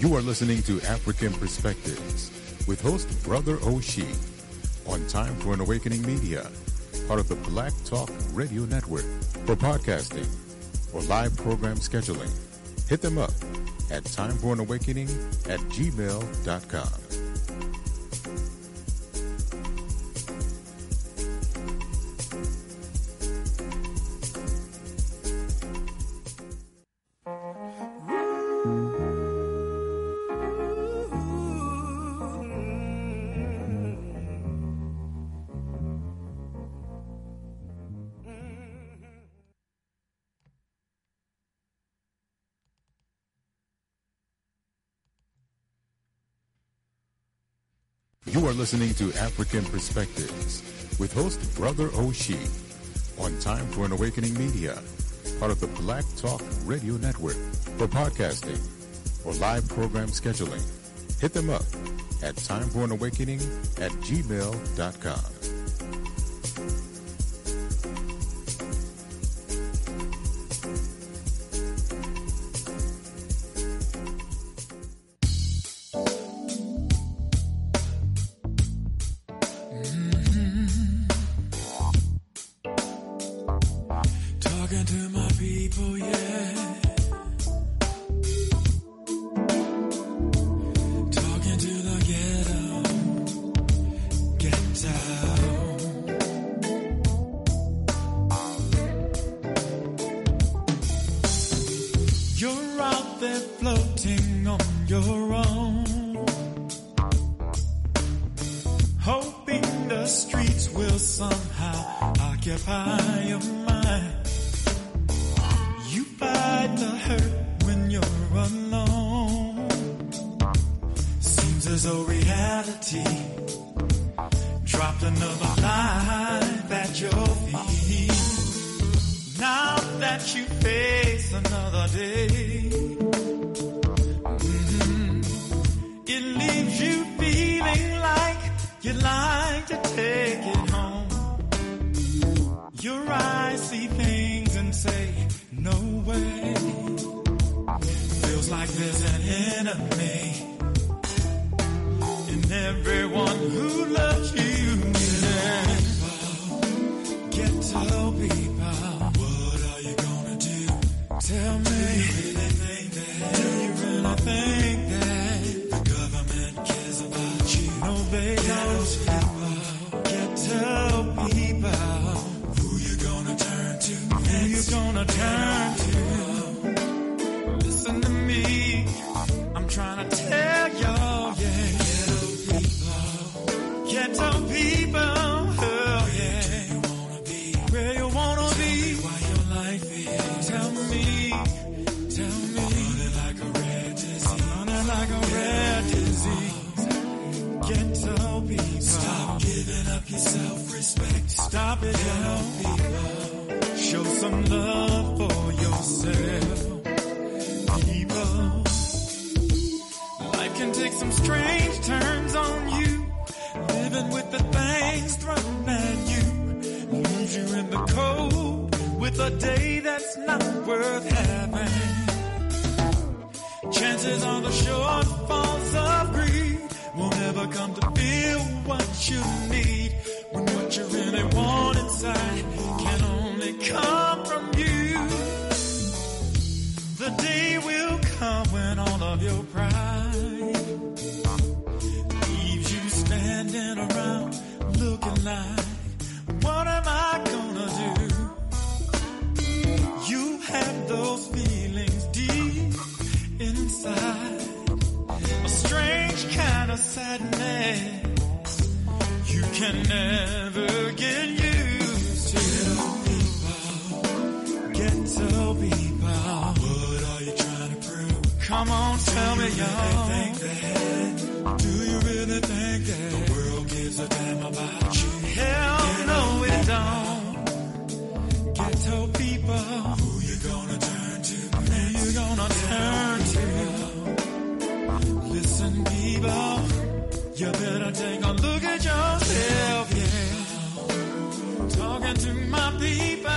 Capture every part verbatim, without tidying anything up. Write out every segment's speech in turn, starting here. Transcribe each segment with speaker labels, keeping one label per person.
Speaker 1: You are listening to African Perspectives with host Brother Oshie on Time for an Awakening Media, part of the Black Talk Radio Network. For podcasting or live program scheduling, hit them up at timeforanawakening at gmail dot com. You are listening to African Perspectives with host Brother Oshie on Time for an Awakening Media, part of the Black Talk Radio Network. For podcasting or live program scheduling, hit them up at timeforanawakening at gmail dot com.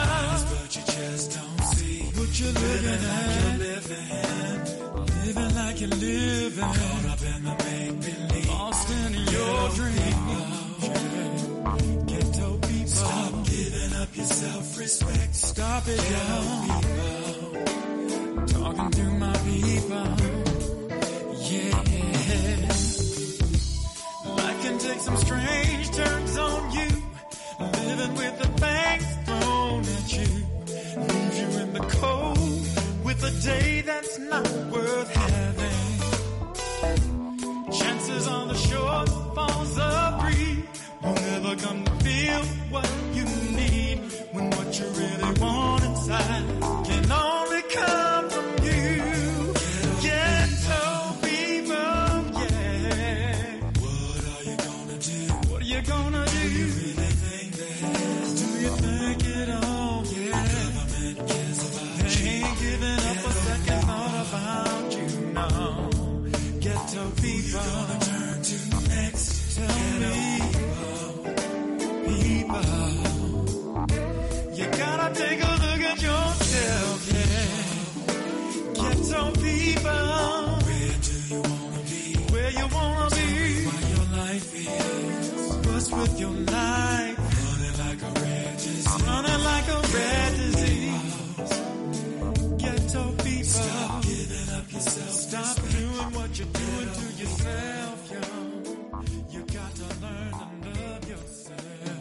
Speaker 2: But you're living, living, living like like you're living, caught up in the make-believe, lost in your dreams. Yeah. Ghetto people, stop giving up your self-respect. Stop it, y'all. Talking to my people. Yeah. Life can take some strange turns on you. Living with the bangs thrown at you. Leave you in the cold with a day that's not worth having. Chances on the shore, falls a breeze. You'll never come to feel what you need when what you really want inside can only come from you. Ghetto people, yeah. What are you gonna do? What are you gonna do? Do you really think that? Do you think it all? Yeah. The government cares about they you. Ain't giving up a second thought about you, no. Ghetto people, who you gonna turn to next? Tell Ghetto me, people, you gotta take a look at yourself, yeah. Ghetto people, where do you wanna be? Where you wanna be? What your life is. What's with your life? Running like a rare disease. Running like a rare disease. Ghetto people, stop giving up yourself. Stop doing what you're doing to yourself, yo. You got to learn to love yourself.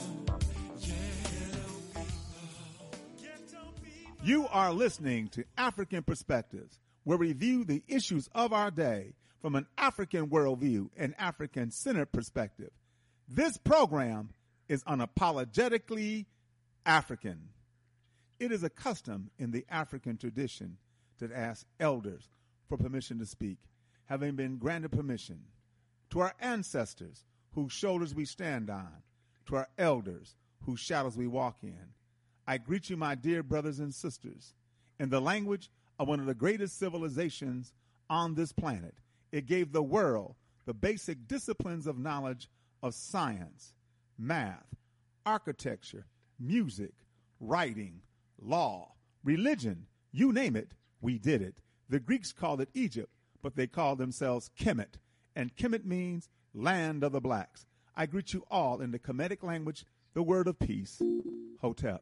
Speaker 2: Yeah. Ghetto people.
Speaker 3: You are listening to African Perspectives, where we view the issues of our day from an African worldview and African-centered perspective. This program is unapologetically African. It is a custom in the African tradition to ask elders for permission to speak, having been granted permission. To our ancestors, whose shoulders we stand on, to our elders, whose shadows we walk in, I greet you, my dear brothers and sisters, in the language of one of the greatest civilizations on this planet. It gave the world the basic disciplines of knowledge of science, math, architecture, music, writing, law, religion, you name it, we did it. The Greeks called it Egypt, but they called themselves Kemet, and Kemet means land of the blacks. I greet you all in the Kemetic language, the word of peace, Hotep.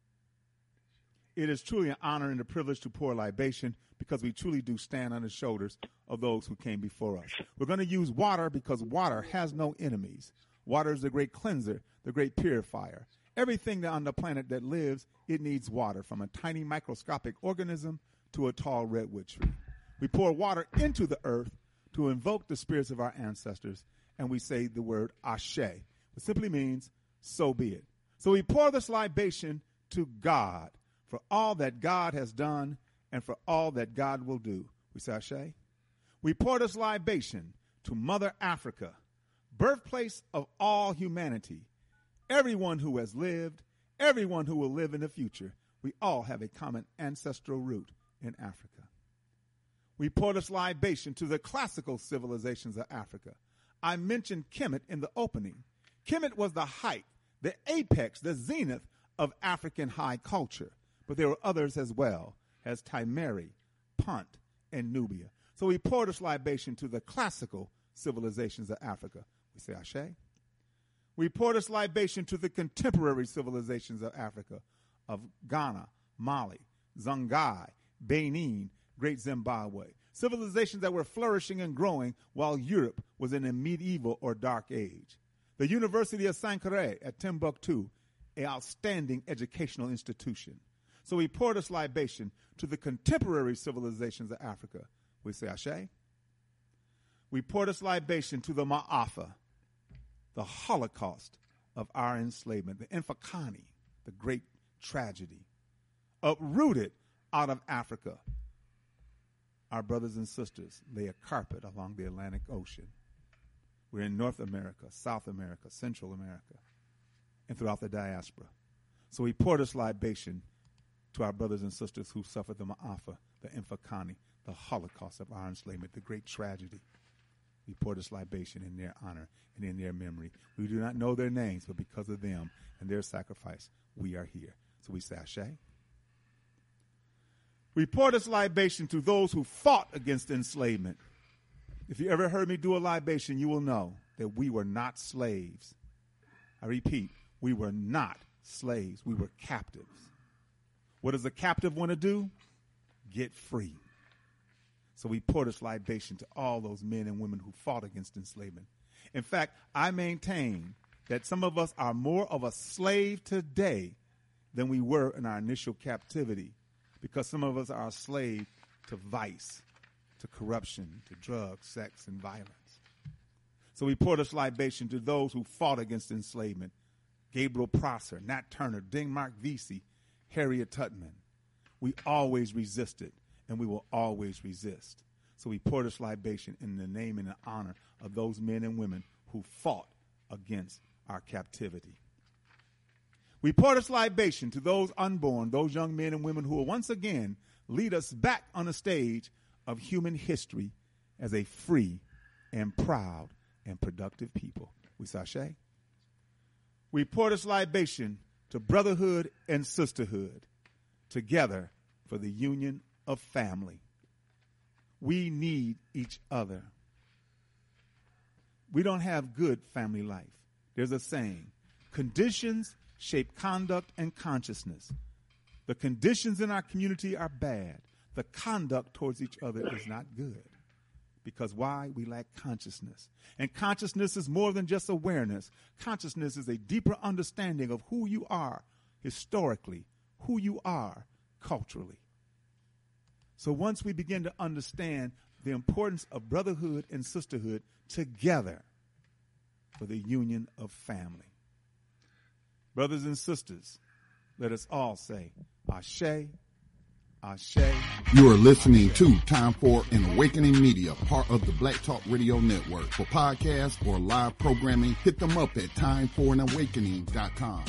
Speaker 3: It is truly an honor and a privilege to pour libation because we truly do stand on the shoulders of those who came before us. We're going to use water because water has no enemies. Water is the great cleanser, the great purifier. Everything that on the planet that lives, it needs water, from a tiny microscopic organism to a tall redwood tree. We pour water into the earth to invoke the spirits of our ancestors, and we say the word Ashe, which simply means, so be it. So we pour this libation to God for all that God has done and for all that God will do. We say Ashe. We pour this libation to Mother Africa, birthplace of all humanity. Everyone who has lived, everyone who will live in the future, we all have a common ancestral root in Africa. We pour this libation to the classical civilizations of Africa. I mentioned Kemet in the opening. Kemet was the height, the apex, the zenith of African high culture. But there were others as well, as Timeri, Punt, and Nubia. So we pour this libation to the classical civilizations of Africa. We say Ashe. We pour this libation to the contemporary civilizations of Africa, of Ghana, Mali, Songhai, Benin, Great Zimbabwe. Civilizations that were flourishing and growing while Europe was in a medieval or dark age. The University of Sankore at Timbuktu, an outstanding educational institution. So we pour this libation to the contemporary civilizations of Africa. We say Ashe. We pour this libation to the Ma'afa, the Holocaust of our enslavement, the Infakani, the great tragedy, uprooted out of Africa. Our brothers and sisters lay a carpet along the Atlantic Ocean. We're in North America, South America, Central America, and throughout the diaspora. So we pour this libation to our brothers and sisters who suffered the Ma'afa, the Infakani, the Holocaust of our enslavement, the great tragedy. We pour this libation in their honor and in their memory. We do not know their names, but because of them and their sacrifice, we are here. So we say Ashe. We pour this libation to those who fought against enslavement, If you ever heard me do a libation, you will know that we were not slaves. I repeat, we were not slaves. We were captives. What does a captive want to do? Get free. So we pour this libation to all those men and women who fought against enslavement. In fact, I maintain that some of us are more of a slave today than we were in our initial captivity, because some of us are a slave to vice, to corruption, to drugs, sex, and violence. So we pour this libation to those who fought against enslavement: Gabriel Prosser, Nat Turner, Denmark Vesey, Harriet Tubman. We always resisted, and we will always resist. So we pour this libation in the name and the honor of those men and women who fought against our captivity. We pour this libation to those unborn, those young men and women who will once again lead us back on the stage of human history as a free and proud and productive people. We sashay. We pour this libation to brotherhood and sisterhood, together for the union of family. We need each other. We don't have good family life. There's a saying, conditions shape conduct and consciousness. The conditions in our community are bad. The conduct towards each other is not good. Because why? We lack consciousness. And consciousness is more than just awareness. Consciousness is a deeper understanding of who you are historically, who you are culturally. So once we begin to understand the importance of brotherhood and sisterhood together for the union of family. Brothers and sisters, let us all say, Ashe, Ashe.
Speaker 4: You are listening to Time for an Awakening Media, part of the Black Talk Radio Network. For podcasts or live programming, hit them up at time for an awakening dot com.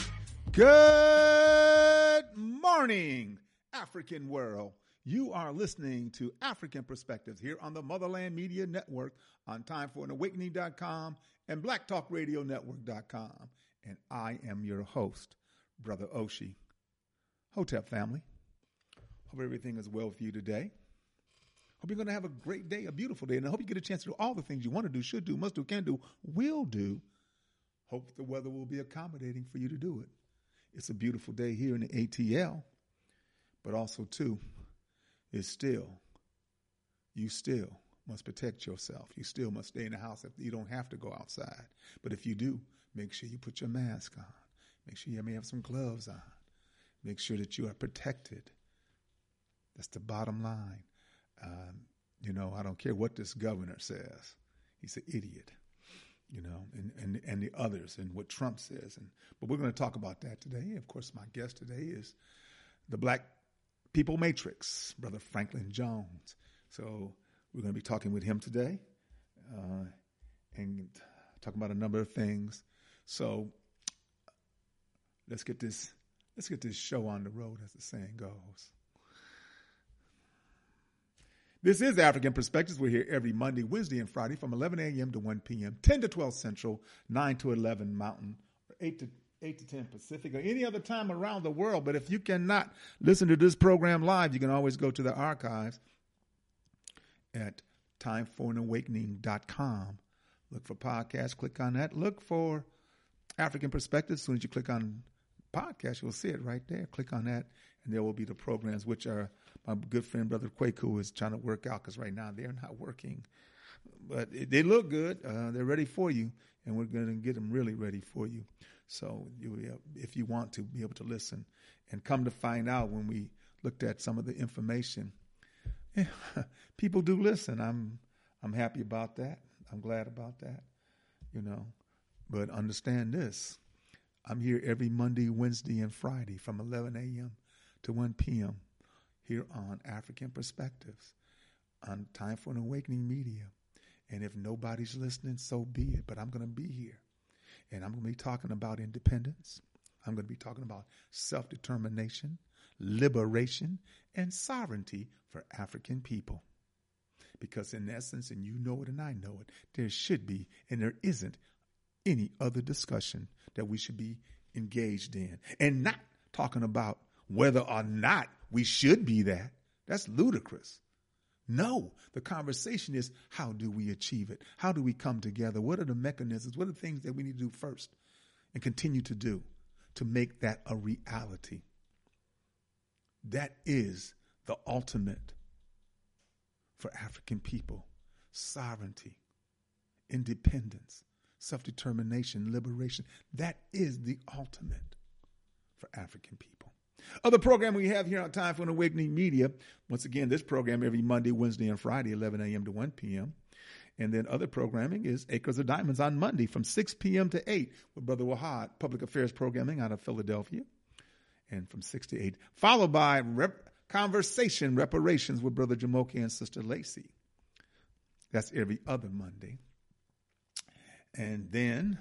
Speaker 3: Good morning, African world. You are listening to African Perspectives here on the Motherland Media Network on time for an awakening dot com and black talk radio network dot com. And I am your host, Brother Oshie. Hotep family. Hope everything is well with you today. Hope you're going to have a great day, a beautiful day, and I hope you get a chance to do all the things you want to do, should do, must do, can do, will do. Hope the weather will be accommodating for you to do it. It's a beautiful day here in the A T L, but also, too, it's still, you still must protect yourself. You still must stay in the house. If you don't have to go outside. But if you do, make sure you put your mask on. Make sure you may have some gloves on. Make sure that you are protected. That's the bottom line. Um, you know, I don't care what this governor says. He's an idiot, you know, and, and, and the others and what Trump says. And but we're going to talk about that today. Of course, my guest today is the Black People Matrix, Brother Franklin Jones. So we're going to be talking with him today uh, and talking about a number of things. So let's get this let's get this show on the road, as the saying goes. This is African Perspectives. We're here every Monday, Wednesday, and Friday from eleven a.m. to one p.m., ten to twelve Central, nine to eleven Mountain, or eight to eight to ten Pacific, or any other time around the world. But if you cannot listen to this program live, you can always go to the archives at time for an awakening dot com. Look for podcasts, click on that. Look for African Perspectives. As soon as you click on podcast, you'll see it right there. Click on that, and there will be the programs, which are my good friend, Brother Kwaku, is trying to work out, because right now they're not working. But it, they look good. Uh, they're ready for you, and we're going to get them really ready for you. So you, if you want to be able to listen, and come to find out, when we looked at some of the information, yeah, people do listen. I'm I'm happy about that. I'm glad about that, you know. But understand this. I'm here every Monday, Wednesday, and Friday from eleven a.m. to one p.m. here on African Perspectives on Time for an Awakening Media. And if nobody's listening, so be it. But I'm going to be here. And I'm going to be talking about independence. I'm going to be talking about self-determination, liberation, and sovereignty for African people. Because in essence, and you know it and I know it, there should be, and there isn't, any other discussion that we should be engaged in. And not talking about whether or not we should be that. That's ludicrous. No, the conversation is, how do we achieve it? How do we come together? What are the mechanisms? What are the things that we need to do first and continue to do to make that a reality? That is the ultimate for African people: sovereignty, independence, self-determination, liberation. That is the ultimate for African people. Other program we have here on Time for an Awakening Media. Once again, this program every Monday, Wednesday, and Friday, eleven a.m. to one p.m. And then other programming is Acres of Diamonds on Monday from six p.m. to eight with Brother Wahad, Public Affairs Programming out of Philadelphia. And from six to eight, followed by rep- Conversation Reparations with Brother Jamoke and Sister Lacey. That's every other Monday. And then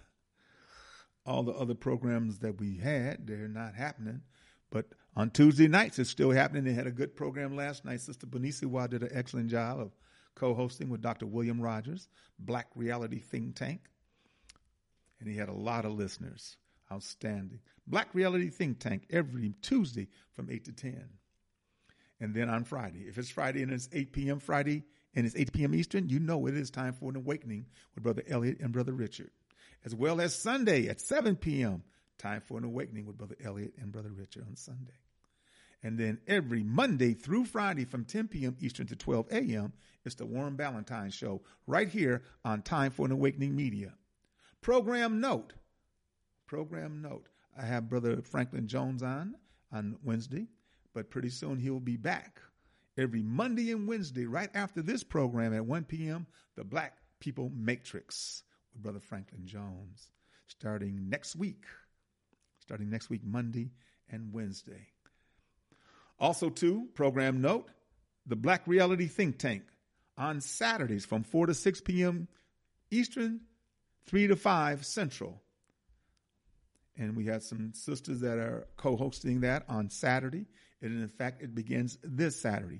Speaker 3: all the other programs that we had, they're not happening. But on Tuesday nights, it's still happening. They had a good program last night. Sister Bonisiwa did an excellent job of co-hosting with Doctor William Rogers, Black Reality Think Tank. And he had a lot of listeners. Outstanding. Black Reality Think Tank every Tuesday from eight to ten. And then on Friday, if it's Friday and it's eight p.m. Friday and it's eight p.m. Eastern, you know it is time for an awakening with Brother Elliot and Brother Richard. As well as Sunday at seven p.m., time for an awakening with Brother Elliot and Brother Richard on Sunday. And then every Monday through Friday from ten p.m. Eastern to twelve a.m., it's the Warren Ballantine Show right here on Time for an Awakening Media. Program note. Program note. I have Brother Franklin Jones on on Wednesday, but pretty soon he'll be back every Monday and Wednesday right after this program at one p.m., the Black People Matrix with Brother Franklin Jones, starting next week. Starting next week, Monday and Wednesday. Also, too, program note, the Black Reality Think Tank on Saturdays from four to six p.m. Eastern, three to five Central. And we have some sisters that are co-hosting that on Saturday. And in fact, it begins this Saturday.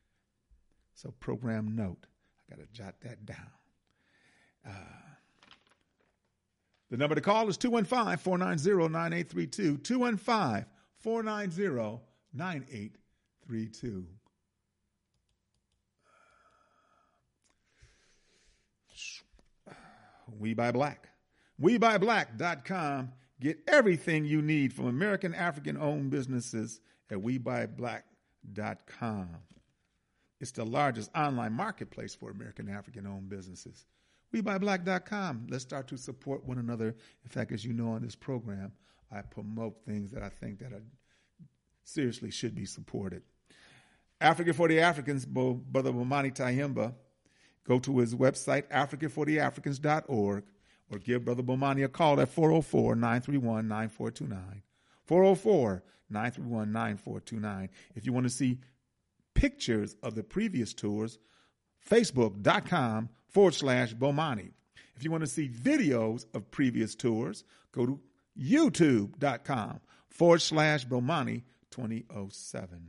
Speaker 3: So program note, I got to jot that down. Uh, the number to call is two one five, four nine zero, nine eight three two, two one five, four nine zero, nine eight three two. We Buy Black. we buy black dot com. Get everything you need from American African-owned businesses at we buy black dot com. It's the largest online marketplace for American African-owned businesses. we buy black dot com. Let's start to support one another. In fact, as you know on this program, I promote things that I think that are seriously should be supported. Africa for the Africans, Brother Bomani Tyehimba. Go to his website, africa for the africans dot org, or give Brother Bomani a call at four oh four, nine three one, nine four two nine. four oh four, nine three one, nine four two nine. If you want to see pictures of the previous tours, facebook.com forward slash Bomani. If you want to see videos of previous tours, go to youtube.com forward slash Bomani twenty oh seven.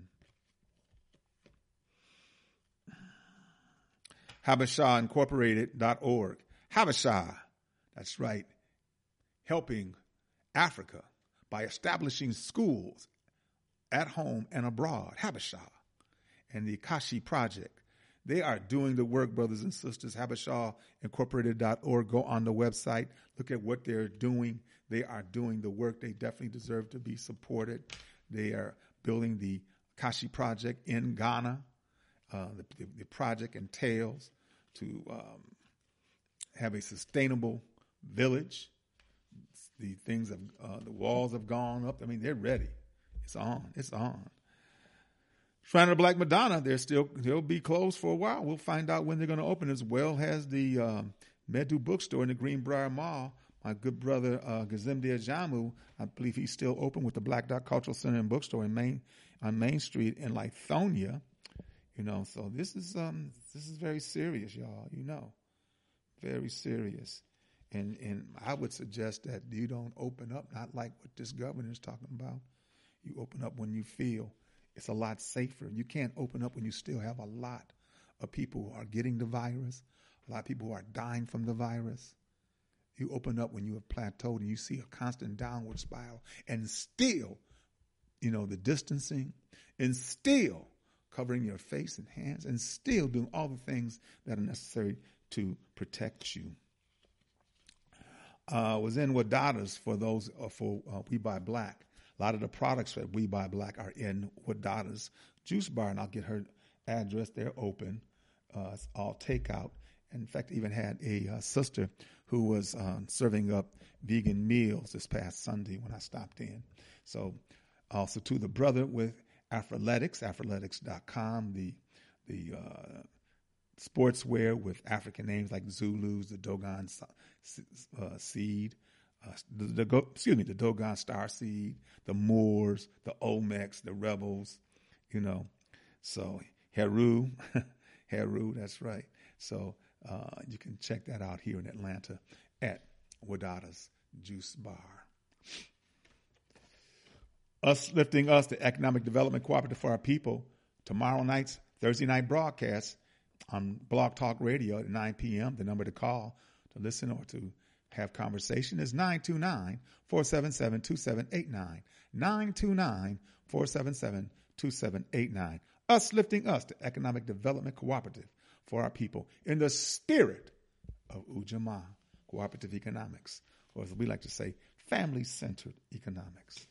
Speaker 3: Habesha Incorporated dot org. Habesha, that's right, helping Africa by establishing schools at home and abroad. Habesha and the Akashi Project. They are doing the work, brothers and sisters. Habesha Incorporated dot org. Go on the website. Look at what they're doing. They are doing the work. They definitely deserve to be supported. They are building the Akashi Project in Ghana. Uh, the, the, the project entails to um, have a sustainable village. The things have, uh, the walls have gone up. I mean, they're ready. It's on. It's on. Shrine of the Black Madonna, they're still, they'll be closed for a while. We'll find out when they're going to open, as well as the um, Medu bookstore in the Greenbrier Mall. My good brother, uh, Gazimde Ajamu, I believe he's still open with the Black Dot Cultural Center and Bookstore in Main, on Main Street in Lithonia. You know, so this is um this is very serious, y'all. You know, very serious, and and I would suggest that you don't open up, not like what this governor is talking about. You open up when you feel it's a lot safer. You can't open up when you still have a lot of people who are getting the virus, a lot of people who are dying from the virus. You open up when you have plateaued and you see a constant downward spiral, and still, you know, the distancing, and still covering your face and hands, and still doing all the things that are necessary to protect you. Uh, was in Wadadas for those uh, for uh, We Buy Black. A lot of the products at We Buy Black are in Wadadas Juice Bar, and I'll get her address. They're open. Uh, it's all takeout. In fact, even had a uh, sister who was uh, serving up vegan meals this past Sunday when I stopped in. So also to the brother with Afroletics, Afroletics dot com, the the uh, sportswear with African names like Zulus, the Dogon uh, Seed, uh, the, the excuse me, the Dogon Star Seed, the Moors, the Olmecs, the Rebels, you know. So Heru, Heru, that's right. So uh, you can check that out here in Atlanta at Wadada's Juice Bar. Us Lifting Us, the Economic Development Cooperative for Our People, tomorrow night's Thursday night broadcast on Blog Talk Radio at nine p.m. The number to call to listen or to have conversation is nine two nine, four seven seven, two seven eight nine, nine two nine, four seven seven, two seven eight nine. Us Lifting Us, the Economic Development Cooperative for Our People, in the spirit of Ujamaa, cooperative economics, or as we like to say, family-centered economics.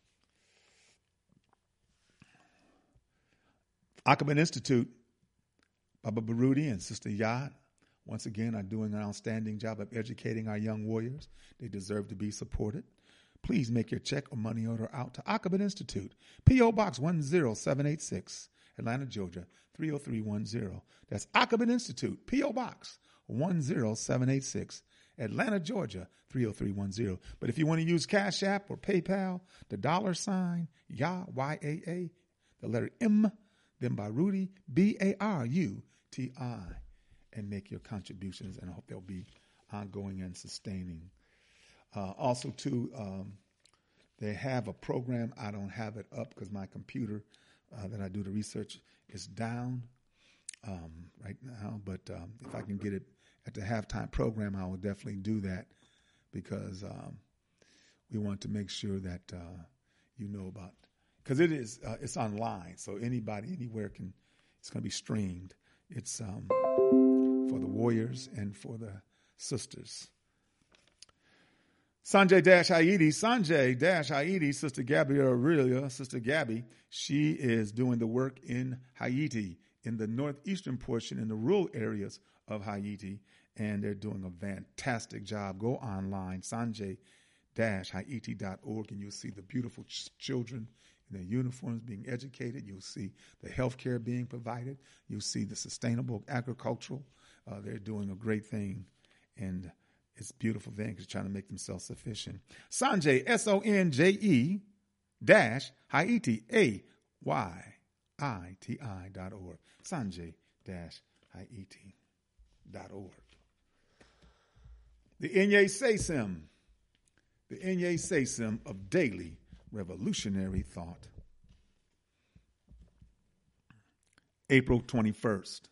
Speaker 3: Ackman Institute, Baba Baruti and Sister Yad, once again, are doing an outstanding job of educating our young warriors. They deserve to be supported. Please make your check or money order out to Ackman Institute, P O. Box one zero seven eight six, Atlanta, Georgia, three oh three one zero. That's Ackman Institute, P O. Box one zero seven eight six, Atlanta, Georgia, three oh three one zero. But if you want to use Cash App or PayPal, the dollar sign, Yah, Y A A, the letter M, then Baruti, B A R U T I, and make your contributions, and I hope they'll be ongoing and sustaining. Uh, also, too, um, they have a program. I don't have it up because my computer uh, that I do the research is down um, right now, but um, if I can get it at the halftime program, I will definitely do that because um, we want to make sure that uh, you know about, because it is, uh, it's online, so anybody, anywhere can, it's going to be streamed. It's um, for the warriors and for the sisters. Sanjay Dash Haiti, Sanjay Dash Haiti, Sister Gabby Aurelia, Sister Gabby, she is doing the work in Haiti, in the northeastern portion, in the rural areas of Haiti, and they're doing a fantastic job. Go online, sanjay dash haiti dot org, and you'll see the beautiful ch- children in their uniforms being educated. You'll see the health care being provided. You'll see the sustainable agricultural. Uh, they're doing a great thing, and it's a beautiful thing because trying to make themselves sufficient. Sanjay, S O N J E, dash, Haiti, A Y I T I dot org. Sanjay, dash, Haiti dot org. The Inye Sesim, the Inye Sesim of daily revolutionary thought. April twenty-first.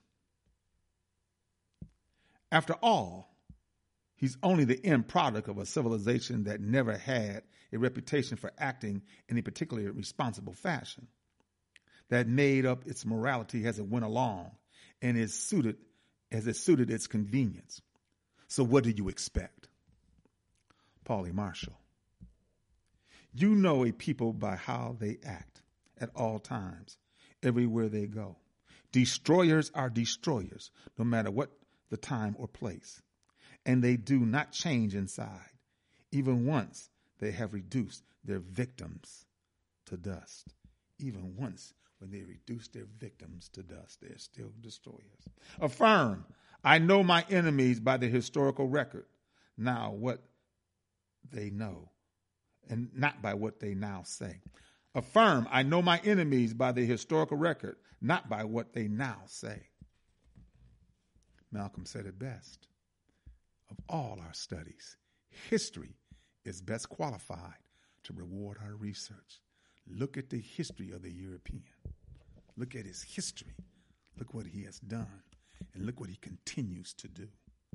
Speaker 3: After all, he's only the end product of a civilization that never had a reputation for acting in a particularly responsible fashion, that made up its morality as it went along and is suited as it suited its convenience. So what do you expect? Paulie Marshall. You know a people by how they act at all times, everywhere they go. Destroyers are destroyers, no matter what the time or place. And they do not change inside, even once they have reduced their victims to dust. Even once when they reduce their victims to dust, they're still destroyers. Affirm, I know my enemies by the historical record, now what they know, and not by what they now say. Affirm, I know my enemies by the historical record, not by what they now say. Malcolm said it best. Of all our studies, history is best qualified to reward our research. Look at the history of the European. Look at his history. Look what he has done. And look what he continues to do.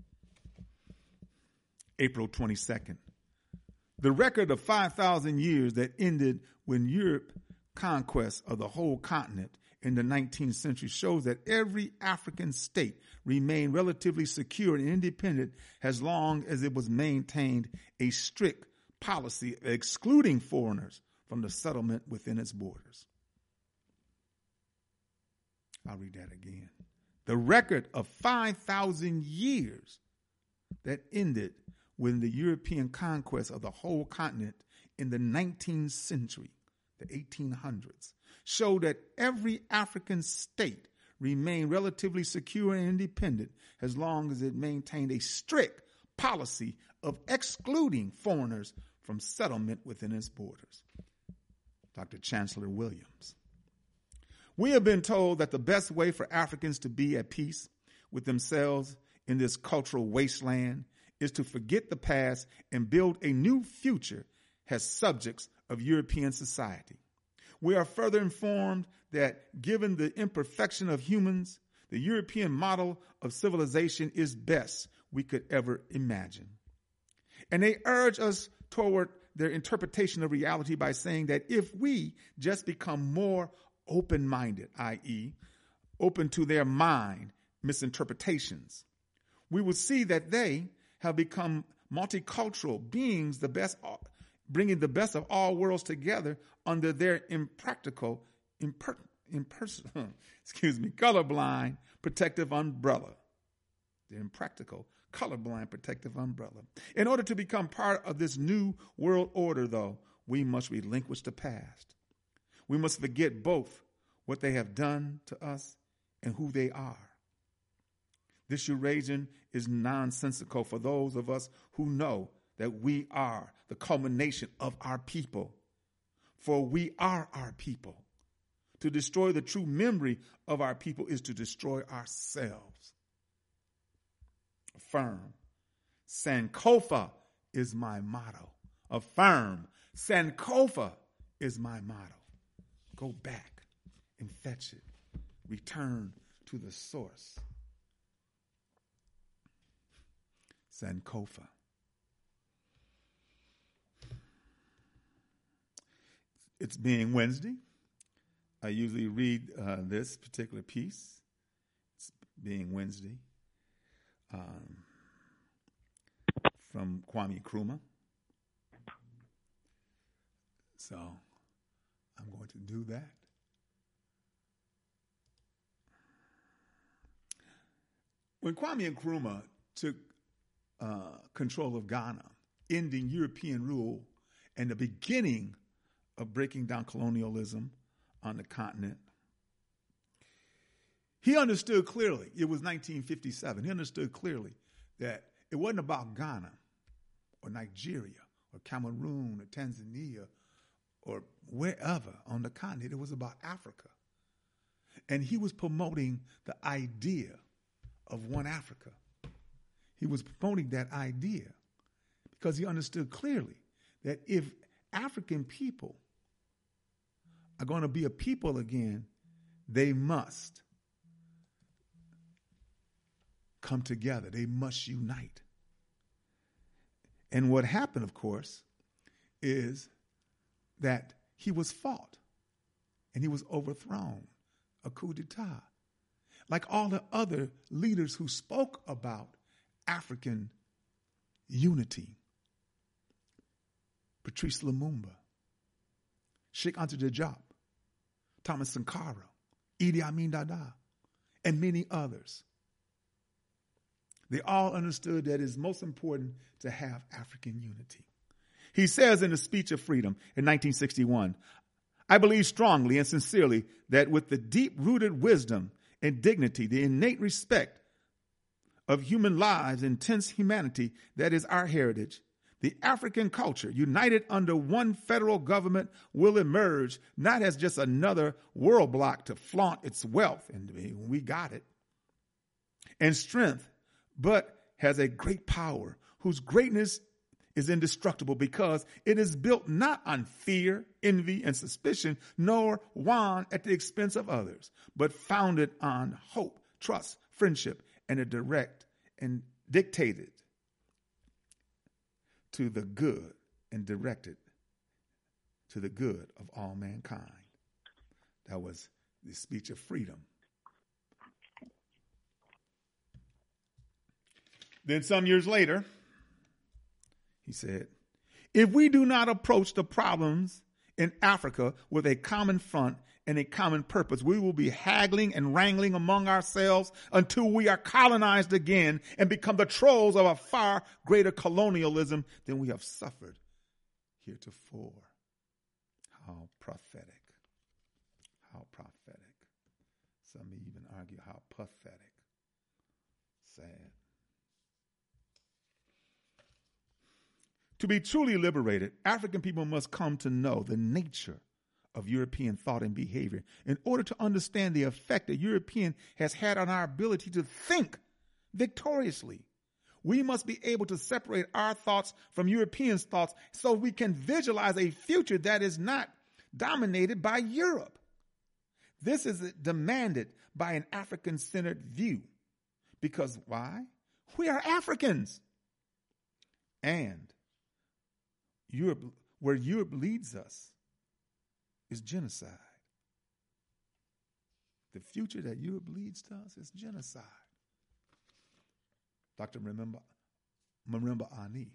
Speaker 3: April twenty-second. The record of five thousand years that ended when Europe conquest of the whole continent in the nineteenth century shows that every African state remained relatively secure and independent as long as it was maintained a strict policy excluding foreigners from the settlement within its borders. I'll read that again. The record of five thousand years that ended with the European conquest of the whole continent in the nineteenth century, the eighteen hundreds, showed that every African state remained relatively secure and independent as long as it maintained a strict policy of excluding foreigners from settlement within its borders. Doctor Chancellor Williams. We have been told that the best way for Africans to be at peace with themselves in this cultural wasteland is to forget the past and build a new future as subjects of European society. We are further informed that given the imperfection of humans, the European model of civilization is best we could ever imagine. And they urge us toward their interpretation of reality by saying that if we just become more open-minded, that is, open to their mind misinterpretations, we will see that they have become multicultural beings, the best, bringing the best of all worlds together under their impractical, imper, impersonal, excuse me, colorblind protective umbrella. The impractical, colorblind protective umbrella. In order to become part of this new world order, though, we must relinquish the past. We must forget both what they have done to us and who they are. This Eurasian is nonsensical for those of us who know that we are the culmination of our people. For we are our people. To destroy the true memory of our people is to destroy ourselves. Affirm. Sankofa is my motto. Affirm. Sankofa is my motto. Go back and fetch it. Return to the source. Sankofa. It's being Wednesday. I usually read uh, this particular piece. It's being Wednesday. Um, from Kwame Nkrumah. So I'm going to do that. When Kwame Nkrumah took uh, control of Ghana, ending European rule and the beginning of breaking down colonialism on the continent, he understood clearly, it was nineteen fifty-seven, he understood clearly that it wasn't about Ghana or Nigeria or Cameroon or Tanzania or wherever on the continent. It was about Africa. And he was promoting the idea of one Africa. He was promoting that idea because he understood clearly that if African people are going to be a people again, they must come together. They must unite. And what happened, of course, is that he was fought and he was overthrown, a coup d'etat. Like all the other leaders who spoke about African unity. Patrice Lumumba, Sheikh Anta Diop, Thomas Sankara, Idi Amin Dada, and many others. They all understood that it's most important to have African unity. He says in the Speech of Freedom in nineteen sixty-one, I believe strongly and sincerely that with the deep-rooted wisdom and dignity, the innate respect of human lives, intense humanity that is our heritage, the African culture, united under one federal government, will emerge not as just another world bloc to flaunt its wealth, and we got it, and strength, but has a great power whose greatness is indestructible because it is built not on fear, envy, and suspicion, nor won at the expense of others, but founded on hope, trust, friendship, and a direct and dictated to the good and directed to the good of all mankind. That was the speech of freedom. Then some years later, he said, if we do not approach the problems in Africa with a common front and a common purpose, we will be haggling and wrangling among ourselves until we are colonized again and become the trolls of a far greater colonialism than we have suffered heretofore. How prophetic. How prophetic. Some may even argue how pathetic. Sad. To be truly liberated, African people must come to know the nature of European thought and behavior in order to understand the effect that European has had on our ability to think victoriously. We must be able to separate our thoughts from Europeans' thoughts so we can visualize a future that is not dominated by Europe. This is demanded by an African-centered view. Because why? We are Africans. And Europe, where Europe leads us, is genocide. The future that Europe leads to us is genocide. Doctor Marimba, Marimba Ani.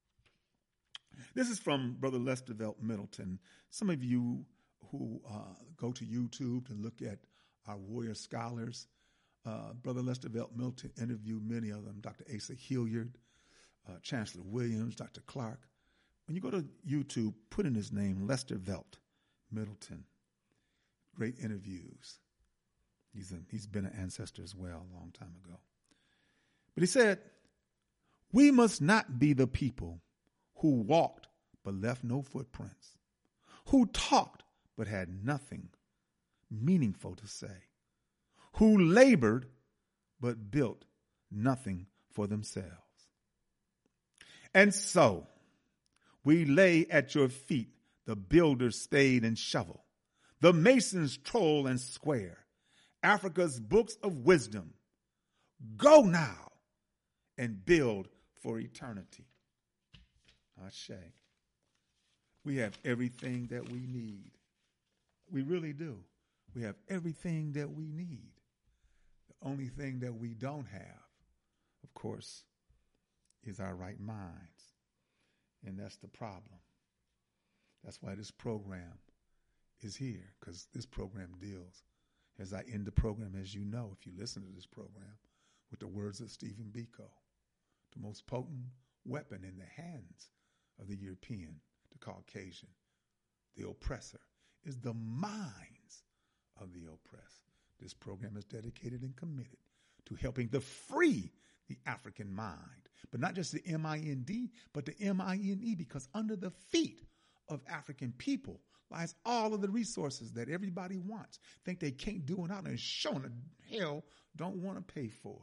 Speaker 3: This is from Brother Lester Velt Middleton. Some of you who uh, go to YouTube to look at our warrior scholars, uh, Brother Lester Velt Middleton interviewed many of them, Doctor Asa Hilliard, uh, Chancellor Williams, Doctor Clark. When you go to YouTube, put in his name, Lester Velt Middleton. Great interviews. He's, a, he's been an ancestor as well a long time ago. But he said, we must not be the people who walked but left no footprints, who talked but had nothing meaningful to say, who labored but built nothing for themselves. And so, we lay at your feet the builder's spade and shovel, the mason's trowel and square, Africa's books of wisdom. Go now and build for eternity. Ashe. We have everything that we need. We really do. We have everything that we need. The only thing that we don't have, of course, is our right minds. And that's the problem. That's why this program is here, because this program deals, as I end the program, as you know, if you listen to this program, with the words of Stephen Biko, the most potent weapon in the hands of the European, the Caucasian, the oppressor, is the minds of the oppressed. This program is dedicated and committed to helping to free the African mind, but not just the M I N D, but the M I N E, because under the feet of African people lies all of the resources that everybody wants, think they can't do it out and shown the hell don't want to pay for.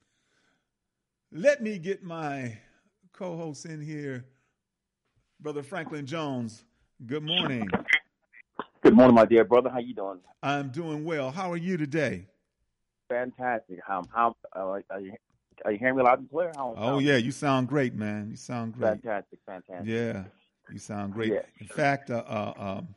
Speaker 3: Let me get my co-host in here, Brother Franklin Jones. Good morning.
Speaker 5: Good morning, my dear brother. How you doing?
Speaker 3: I'm doing well. How are you today?
Speaker 5: Fantastic. How, how uh, are you? Are you hearing me loud and clear? How,
Speaker 3: oh,
Speaker 5: how?
Speaker 3: yeah. You sound great, man. You sound great.
Speaker 5: Fantastic, fantastic.
Speaker 3: Yeah, you sound great.
Speaker 5: Yeah.
Speaker 3: In fact, uh, uh, um,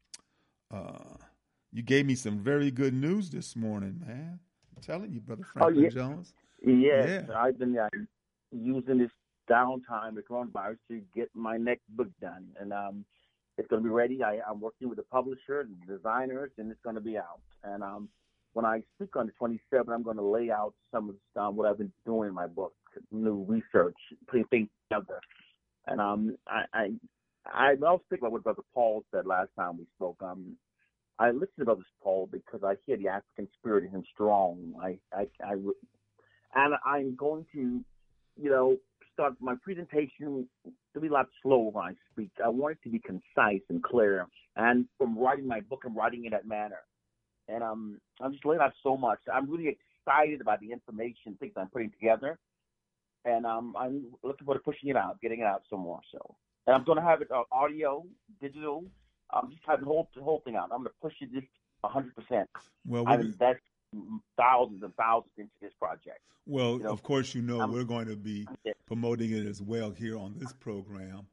Speaker 3: uh, you gave me some very good news this morning, man. I'm telling you, Brother Franklin
Speaker 5: oh, yeah.
Speaker 3: Jones.
Speaker 5: Yes,
Speaker 3: yeah.
Speaker 5: I've been uh, using this downtime, the coronavirus, to get my next book done. And um, it's going to be ready. I, I'm working with the publisher, the designers, and it's going to be out. And um, when I speak on the twenty-seventh, I'm going to lay out some of the, um, what I've been doing in my book, new research, putting things together. And um, I, I, I also think about what Brother Paul said last time we spoke. Um, I listen to Brother Paul because I hear the African spirit in him strong. I, I, I, and I'm going to, you know, start my presentation to be a lot slower when I speak. I want it to be concise and clear. And from writing my book, I'm writing in that manner. And um, I'm just laying out so much. I'm really excited about the information, things I'm putting together. And um, I'm looking forward to pushing it out, getting it out some more. So, and I'm going to have it uh, audio, digital. I'm just having the whole, the whole thing out. I'm going to push it just one hundred percent.
Speaker 3: Well,
Speaker 5: I've invested thousands and thousands into this project.
Speaker 3: Well,
Speaker 5: you know,
Speaker 3: of course, you know,
Speaker 5: I'm,
Speaker 3: we're going to be
Speaker 5: yeah.
Speaker 3: promoting it as well here on this program.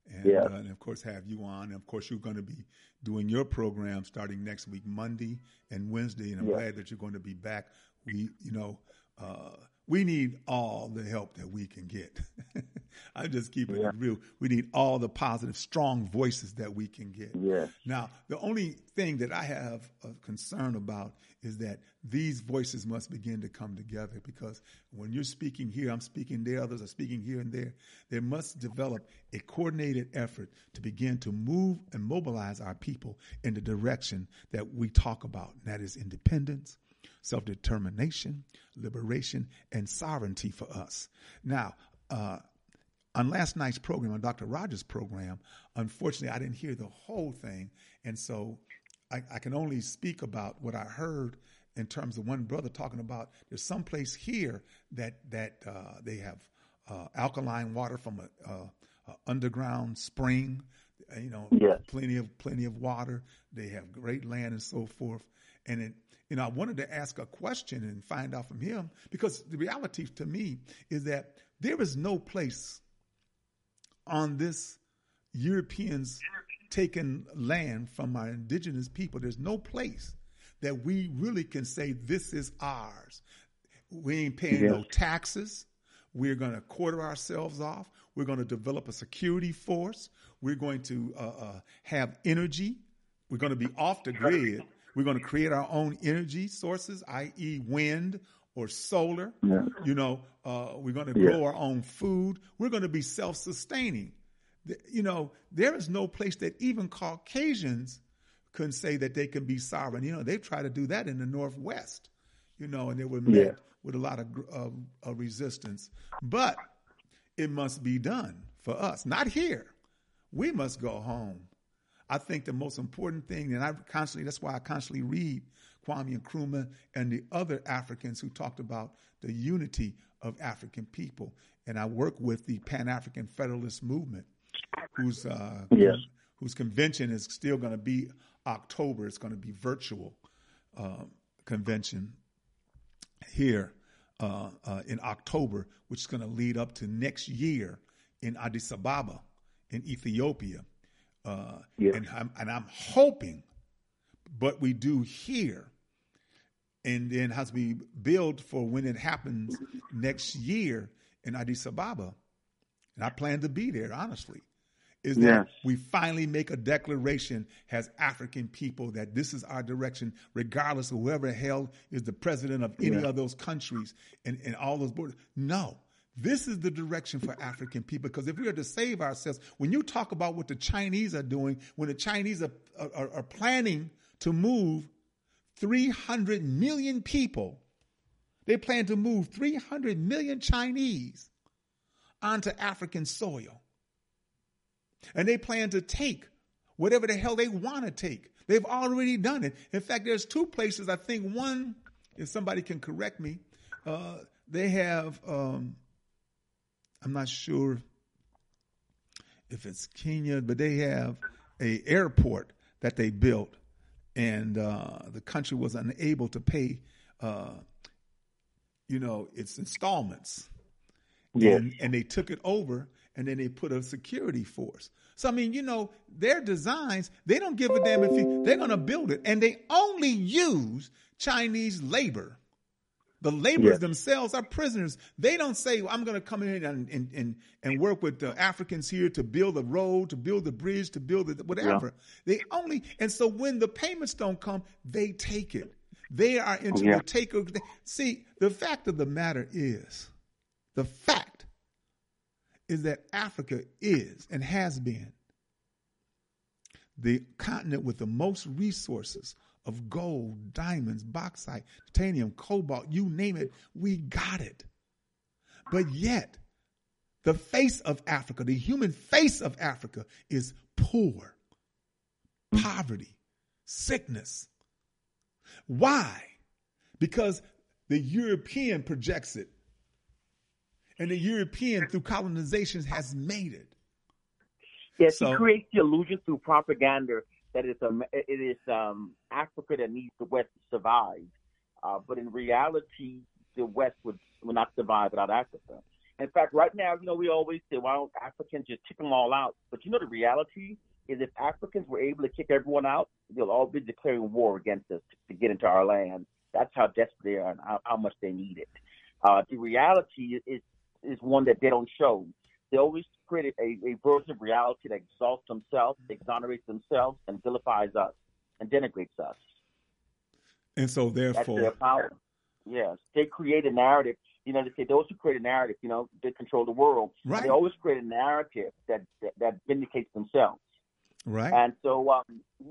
Speaker 3: And,
Speaker 5: yeah.
Speaker 3: uh, and of course have you on. And of course you're going to be doing your program starting next week, Monday and Wednesday. And I'm
Speaker 5: yeah.
Speaker 3: glad that you're going to be back. We, you know, uh, we need all the help that we can get. I just keep it
Speaker 5: yeah.
Speaker 3: real. We need all the positive, strong voices that we can get.
Speaker 5: Yes.
Speaker 3: Now, the only thing that I have a concern about is that these voices must begin to come together, because when you're speaking here, I'm speaking there, others are speaking here and there. There must develop a coordinated effort to begin to move and mobilize our people in the direction that we talk about, and that is independence, self-determination, liberation, and sovereignty for us. Now, uh, on last night's program, on Doctor Rogers' program, unfortunately, I didn't hear the whole thing, and so I, I can only speak about what I heard in terms of one brother talking about there's some place here that that uh, they have uh, alkaline water from a, a, a underground spring, you know,
Speaker 5: yes.
Speaker 3: plenty of plenty of water. They have great land and so forth, and it. You know, I wanted to ask a question and find out from him, because the reality to me is that there is no place on this Europeans taking land from our indigenous people. There's no place that we really can say this is ours. We ain't paying
Speaker 5: yes.
Speaker 3: no taxes. We're going to quarter ourselves off. We're going to develop a security force. We're going to uh, uh, have energy. We're going to be off the grid. We're going to create our own energy sources, that is wind or solar.
Speaker 5: Yeah.
Speaker 3: You know, uh, we're going to grow
Speaker 5: yeah.
Speaker 3: our own food. We're going to be self-sustaining. The, you know, there is no place that even Caucasians can say that they can be sovereign. You know, they try to do that in the Northwest, you know, and they were met
Speaker 5: yeah.
Speaker 3: with a lot of uh, uh, resistance. But it must be done for us, not here. We must go home. I think the most important thing, and I constantly, that's why I constantly read Kwame Nkrumah and the other Africans who talked about the unity of African people. And I work with the Pan-African Federalist Movement, whose uh,
Speaker 5: yes.
Speaker 3: whose convention is still going to be October. It's going to be virtual uh, convention here uh, uh, in October, which is going to lead up to next year in Addis Ababa in Ethiopia. Uh,
Speaker 5: yes.
Speaker 3: and, I'm, and I'm hoping, but we do here, and then as we build for when it happens next year in Addis Ababa, and I plan to be there, honestly, is that
Speaker 5: yes.
Speaker 3: we finally make a declaration as African people that this is our direction, regardless of whoever the hell is the president of any
Speaker 5: yeah.
Speaker 3: of those countries and, and all those borders. No. This is the direction for African people, because if we are to save ourselves, when you talk about what the Chinese are doing, when the Chinese are, are, are planning to move three hundred million people, they plan to move three hundred million Chinese onto African soil. And they plan to take whatever the hell they want to take. They've already done it. In fact, there's two places. I think one, if somebody can correct me, uh, they have... Um, I'm not sure if it's Kenya, but they have a airport that they built, and uh, the country was unable to pay, uh, you know, its installments.
Speaker 5: Yes.
Speaker 3: And, and they took it over, and then they put a security force. So, I mean, you know, their designs, they don't give a damn if you, they're going to build it, and they only use Chinese labor. The laborers
Speaker 5: yes.
Speaker 3: themselves are prisoners. They don't say, well, I'm going to come in and, and, and, and work with the Africans here to build a road, to build a bridge, to build the, whatever. Yeah. They only, and so when the payments don't come, they take it. They are into
Speaker 5: yeah.
Speaker 3: the taker. See, the fact of the matter is, the fact is that Africa is and has been the continent with the most resources of gold, diamonds, bauxite, titanium, cobalt, you name it, we got it. But yet, the face of Africa, the human face of Africa is poor, poverty, sickness. Why? Because the European projects it. And the European, through colonization, has made it.
Speaker 5: Yes,
Speaker 3: So-
Speaker 5: he creates the illusion through propaganda that it's a, it is um, Africa that needs the West to survive. Uh, but in reality, the West would, would not survive without Africa. In fact, right now, you know, we always say, why don't Africans just kick them all out? But you know, the reality is if Africans were able to kick everyone out, they'll all be declaring war against us to, to get into our land. That's how desperate they are and how, how much they need it. Uh, the reality is is one that they don't show. They always create a, a version of reality that exalts themselves, exonerates themselves, and vilifies us and denigrates us.
Speaker 3: And so, therefore,
Speaker 5: that's their power. Yes, they create a narrative. You know, they say those who create a narrative, you know, they control the world.
Speaker 3: Right.
Speaker 5: They always create a narrative that that, that vindicates themselves.
Speaker 3: Right.
Speaker 5: And so um,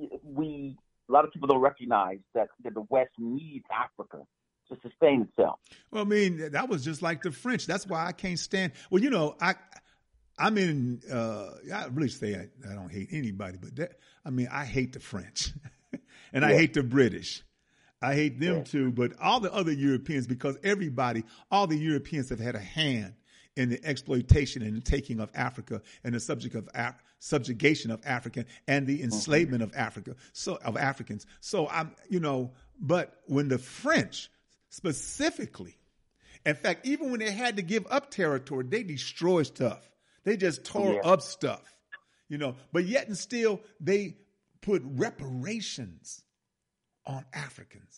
Speaker 5: we, a lot of people don't recognize that, that the West needs Africa to sustain itself.
Speaker 3: Well, I mean, that was just like the French. That's why I can't stand. Well, you know, I, I'm in. Uh, I really say I, I don't hate anybody, but that, I mean, I hate the French, and yeah. I hate the British. I hate them yeah. too, but all the other Europeans, because everybody, all the Europeans have had a hand in the exploitation and the taking of Africa and the subject of Af- subjugation of Africa and the enslavement mm-hmm. of Africa, so of Africans. So I'm, you know, but when the French specifically, in fact, even when they had to give up territory, they destroyed stuff. They just tore yeah. up stuff, you know, but yet and still they put reparations on Africans.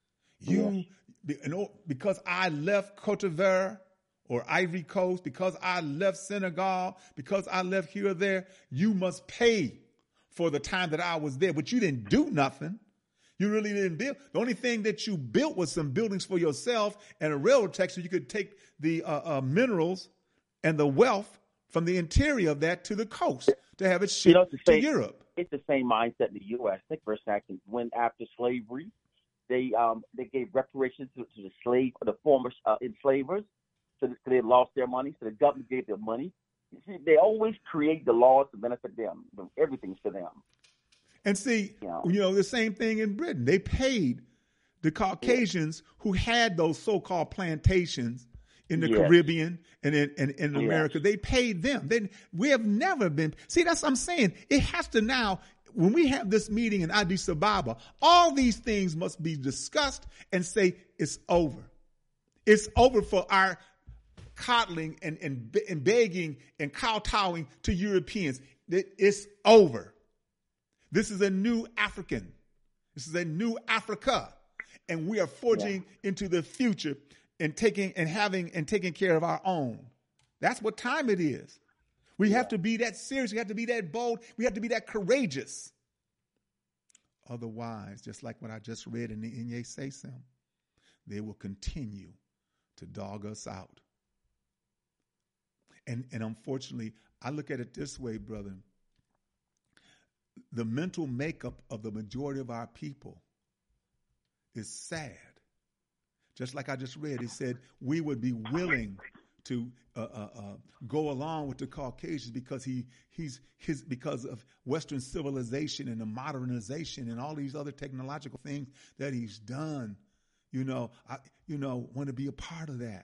Speaker 3: You, yeah. because I left Cote d'Ivoire or Ivory Coast, because I left Senegal, because I left here or there, you must pay for the time that I was there. But you didn't do nothing. You really didn't build. The only thing that you built was some buildings for yourself and a railroad track so you could take the uh, uh, minerals and the wealth from the interior of that to the coast to have it shipped you know, to same, Europe.
Speaker 5: It's the same mindset in the U S. Think for a second. When after slavery, they um, they gave reparations to, to the slave, the former uh, enslavers, so that they lost their money. So the government gave them money. You see, they always create the laws to benefit them. Everything's for them.
Speaker 3: And see, you know, you know the same thing in Britain. They paid the Caucasians yeah. who had those so-called plantations in the yes. Caribbean and in, in, in yes. America. They paid them. They, we have never been. See, that's what I'm saying. It has to now, when we have this meeting in Addis Ababa, all these things must be discussed and say it's over. It's over for our coddling and, and, and begging and kowtowing to Europeans. It's over. This is a new African. This is a new Africa. And we are forging yeah. into the future and taking and having and taking care of our own. That's what time it is. We yeah. have to be that serious. We have to be that bold. We have to be that courageous. Otherwise, just like what I just read in the Inye Sesem, they will continue to dog us out. And, and unfortunately, I look at it this way, brother. The mental makeup of the majority of our people is sad. Just like I just read, it said we would be willing to uh, uh, uh, go along with the Caucasians because he he's his because of Western civilization and the modernization and all these other technological things that he's done. You know, I you know want to be a part of that.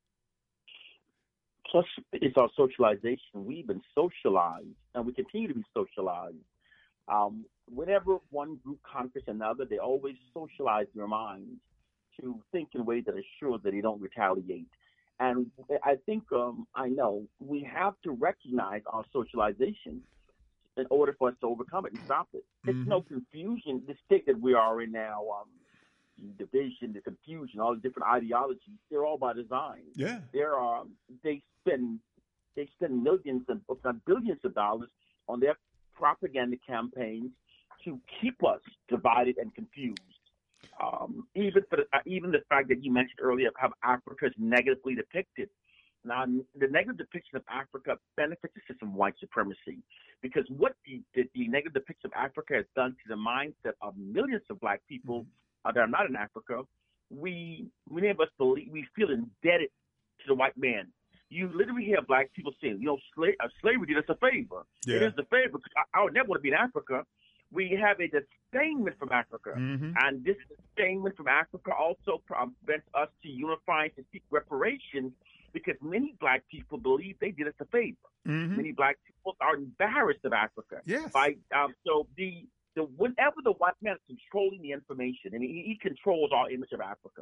Speaker 5: Plus, it's our socialization. We've been socialized, and we continue to be socialized. Um, whenever one group conquers another, they always socialize their minds to think in ways that assure that they don't retaliate. And I think, um, I know, we have to recognize our socialization in order for us to overcome it and stop it. It's mm-hmm. no confusion. The state that we are in now, um, the division, the confusion, all the different ideologies, they're all by design.
Speaker 3: Yeah.
Speaker 5: There are, they spend, they spend millions and if not billions of dollars on their propaganda campaigns to keep us divided and confused. Um, even for the, uh, even the fact that you mentioned earlier of how Africa is negatively depicted. Now, the negative depiction of Africa benefits the system of white supremacy because what the, the, the negative depiction of Africa has done to the mindset of millions of black people uh, that are not in Africa, we many of us believe we feel indebted to the white man. You literally hear black people saying, you know, sla- uh, slavery did us a favor.
Speaker 3: Yeah.
Speaker 5: It is a favor. I, I would never want to be in Africa. We have a disdainment from Africa.
Speaker 3: Mm-hmm.
Speaker 5: And this disdainment from Africa also prevents us to unify and to seek reparations because many black people believe they did us a favor.
Speaker 3: Mm-hmm.
Speaker 5: Many black people are embarrassed of Africa.
Speaker 3: Yes.
Speaker 5: By, um, so the, the whenever the white man is controlling the information, and he, he controls our image of Africa,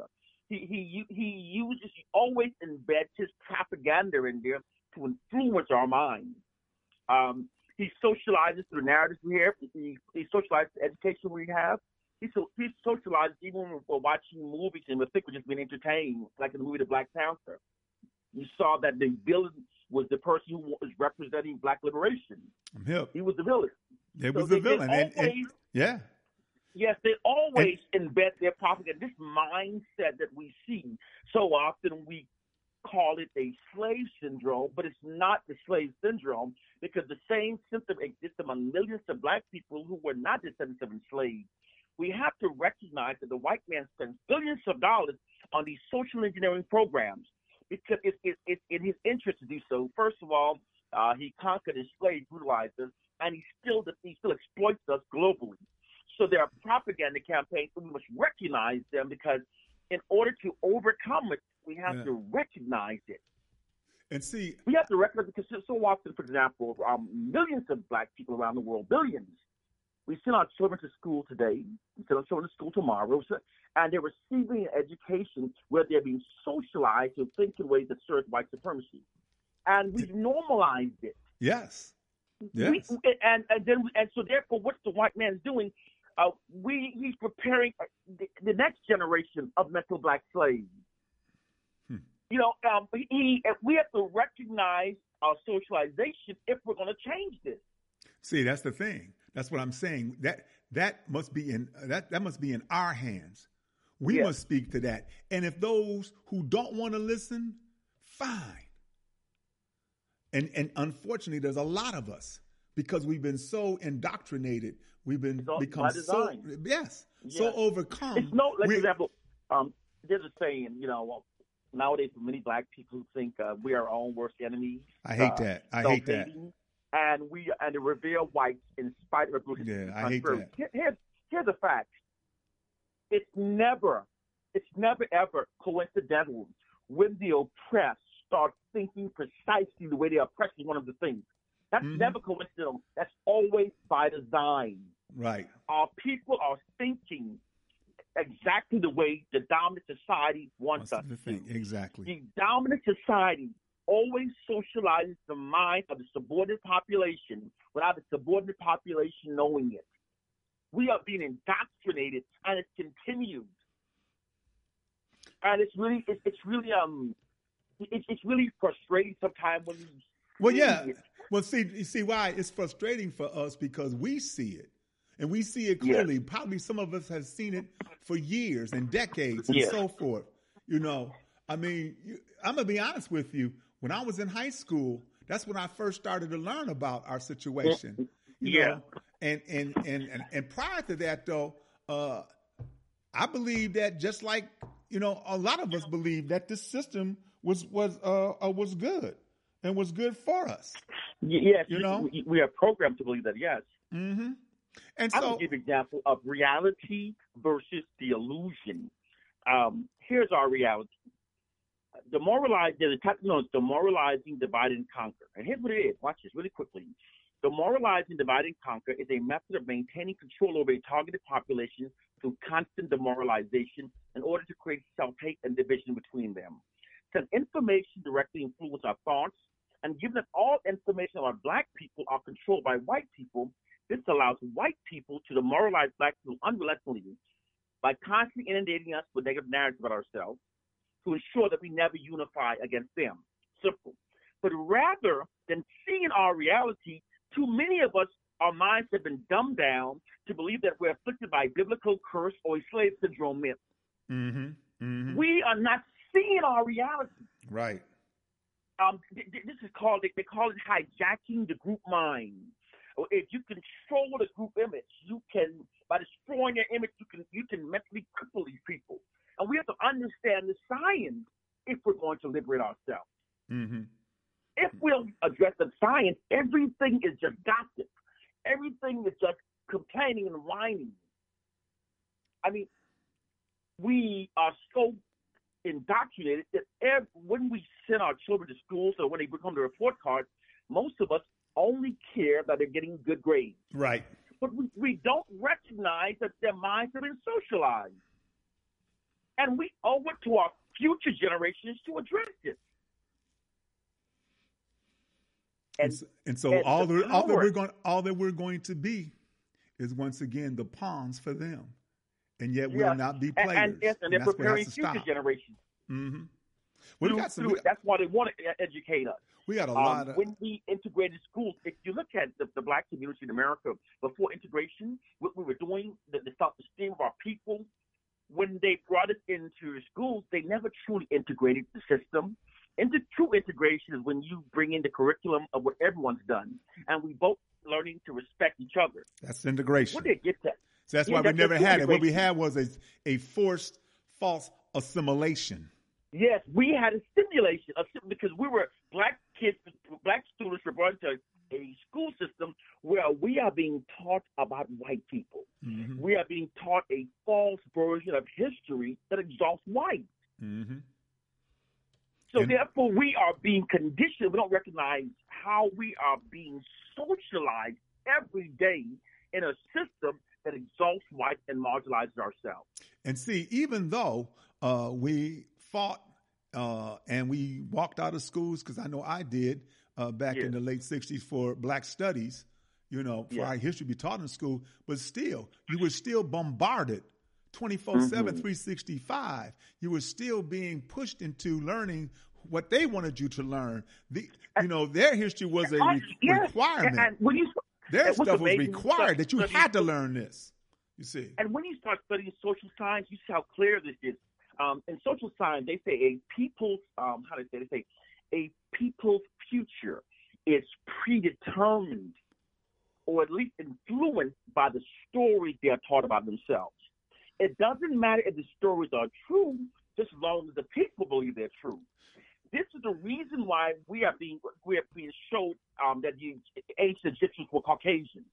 Speaker 5: he he he uses he always embeds his propaganda in there to influence our minds. Um, he socializes through narratives we have. He, he socializes the education we have. He so he socializes even when we're watching movies and we think we're just being entertained, like in the movie The Black Panther. You saw that the villain was the person who was representing Black liberation.
Speaker 3: I'm hip.
Speaker 5: He was the villain.
Speaker 3: It
Speaker 5: So
Speaker 3: was
Speaker 5: they-
Speaker 3: the villain.
Speaker 5: they
Speaker 3: And, and,
Speaker 5: always-
Speaker 3: yeah.
Speaker 5: Yes, they always embed their propaganda, this mindset that we see. So often we call it a slave syndrome, but it's not the slave syndrome because the same symptom exists among millions of Black people who were not descendants of enslaved. We have to recognize that the white man spends billions of dollars on these social engineering programs because it's, it's, it's in his interest to do so. First of all, uh, he conquered, enslaved, brutalized us, and he still he still exploits us globally. So there are propaganda campaigns, and we must recognize them because in order to overcome it, we have
Speaker 3: Yeah.
Speaker 5: to recognize it.
Speaker 3: And see,
Speaker 5: We have to recognize it because so often, for example, um, millions of Black people around the world, billions, we send our children to school today, we send our children to school tomorrow, so- and they're receiving an education where they're being socialized to think in ways that serve white supremacy. And we've normalized it.
Speaker 3: yes. Yes.
Speaker 5: We, and and then and so therefore, what's the white man doing? Uh, we he's preparing the, the next generation of mental Black slaves.
Speaker 3: Hmm.
Speaker 5: You know, um, he we have to recognize our socialization if we're going to change this.
Speaker 3: See, that's the thing. That's what I'm saying. That that must be in that that must be in our hands. We
Speaker 5: Yes.
Speaker 3: must speak to that. And if those who don't want to listen, fine. And and unfortunately, there's a lot of us because we've been so indoctrinated. We've been
Speaker 5: It's all
Speaker 3: become
Speaker 5: by
Speaker 3: so
Speaker 5: design.
Speaker 3: yes, so
Speaker 5: Yes.
Speaker 3: overcome.
Speaker 5: It's no, like for
Speaker 3: We're-
Speaker 5: example, um, there's a saying, you know, well, nowadays many Black people who think uh, we are our own worst enemies.
Speaker 3: I hate
Speaker 5: uh,
Speaker 3: that. I hate that.
Speaker 5: self-hating, And we and to revere whites in spite of our
Speaker 3: Yeah, I hate
Speaker 5: contrary.
Speaker 3: that.
Speaker 5: Here- Here's here's the fact. It's never, it's never ever coincidental when the oppressed start thinking precisely the way the oppressed is one of the things. That's
Speaker 3: Mhm.
Speaker 5: never coincidental. That's always by design.
Speaker 3: Right.
Speaker 5: Our people are thinking exactly the way the dominant society wants
Speaker 3: That's
Speaker 5: us
Speaker 3: the
Speaker 5: to.
Speaker 3: thing. Exactly.
Speaker 5: The dominant society always socializes the mind of the subordinate population without the subordinate population knowing it. We are being indoctrinated, and it continues. And it's really, it's, it's really, um, it's, it's really frustrating sometimes when you.
Speaker 3: Well,
Speaker 5: see
Speaker 3: yeah.
Speaker 5: it.
Speaker 3: Well, see, you see why it's frustrating for us because we see it, and we see it
Speaker 5: Yeah.
Speaker 3: clearly. Probably some of us have seen it for years and decades and
Speaker 5: Yeah.
Speaker 3: so forth. You know, I mean, you, I'm gonna be honest with you. When I was in high school, that's when I first started to learn about our situation. You
Speaker 5: Yeah.
Speaker 3: know, and and and and, and prior to that, though, uh, I believe that just like you know, a lot of us believe that this system was was uh, uh was good and was good for us.
Speaker 5: Y- Yes,
Speaker 3: You know?
Speaker 5: we, we are programmed to believe that. Yes.
Speaker 3: Mm-hmm. And
Speaker 5: I'm
Speaker 3: so,
Speaker 5: going to give an example of reality versus the illusion. Um, here's our reality. Demoralize, there's a type known as demoralizing, divide, and conquer. And here's what it is. Watch this really quickly. Demoralizing, divide, and conquer is a method of maintaining control over a targeted population through constant demoralization in order to create self-hate and division between them. Since information directly influences our thoughts, and given that all information about Black people are controlled by white people, this allows white people to demoralize Black people unrelentingly by constantly inundating us with negative narratives about ourselves to ensure that we never unify against them. Simple. But rather than seeing our reality, too many of us, our minds have been dumbed down to believe that we're afflicted by biblical curse or a slave syndrome myth.
Speaker 3: mm-hmm, mm-hmm.
Speaker 5: We are not seeing our reality.
Speaker 3: right.
Speaker 5: Um, th- th- this is called, they, they call it hijacking the group mind. Or if you control the group image, you can, by destroying their image, you can you can mentally cripple these people. And we have to understand the science if we're going to liberate ourselves.
Speaker 3: Mm-hmm.
Speaker 5: If we'll address the science, everything is just gossip. Everything is just complaining and whining. I mean, we are so indoctrinated that every, when we send our children to school, so when they become the report card, most of us only care that they're getting good grades.
Speaker 3: Right.
Speaker 5: But we, we don't recognize that their minds have been socialized. And we owe it to our future generations to address this.
Speaker 3: And, and, and so and all, the, all that we're going, all that we're going to be, is once again the pawns for them, and yet we'll yeah. not be players.
Speaker 5: And, and, yes, and, and they're preparing future stop. generations.
Speaker 3: Mm-hmm. Well, we got some, we got,
Speaker 5: that's why they want to educate us.
Speaker 3: We got a
Speaker 5: um,
Speaker 3: lot of
Speaker 5: when we integrated schools. If you look at the, the black community in America before integration, what we were doing, the, the self-esteem of our people. When they brought us into schools, they never truly integrated the system. Into true integration is when you bring in the curriculum of what everyone's done, and we both learning to respect each other.
Speaker 3: That's integration.
Speaker 5: What did they get that?
Speaker 3: So that's yeah, why that's we never had it. What we had was a, a forced, false assimilation.
Speaker 5: Yes, we had a simulation of because we were black kids, black students were brought into a school system where we are being taught about white people. Mm-hmm. We are being taught a false version of history that exalts white.
Speaker 3: Mm-hmm.
Speaker 5: So
Speaker 3: and,
Speaker 5: therefore, we are being conditioned. We don't recognize how we are being socialized every day in a system that exalts white and marginalizes ourselves.
Speaker 3: And see, even though uh, we fought uh, and we walked out of schools, because I know I did uh, back yes. in the late sixties for black studies, you know, for yes. our history to be taught in school, but still, you were still bombarded twenty-four seven, mm-hmm. three sixty-five. You were still being pushed into learning what they wanted you to learn. The, you know, their history was a re-
Speaker 5: yes.
Speaker 3: requirement.
Speaker 5: And, and when you,
Speaker 3: their stuff was required that you had to learn this, you see.
Speaker 5: And when you start studying social science, you see how clear this is. Um, in social science, they say a people's, um, how do they say, they say a people's future is predetermined or at least influenced by the stories they are taught about themselves. It doesn't matter if the stories are true, just as long as the people believe they're true. This is the reason why we are being we are being showed um, that the ancient Egyptians were Caucasian.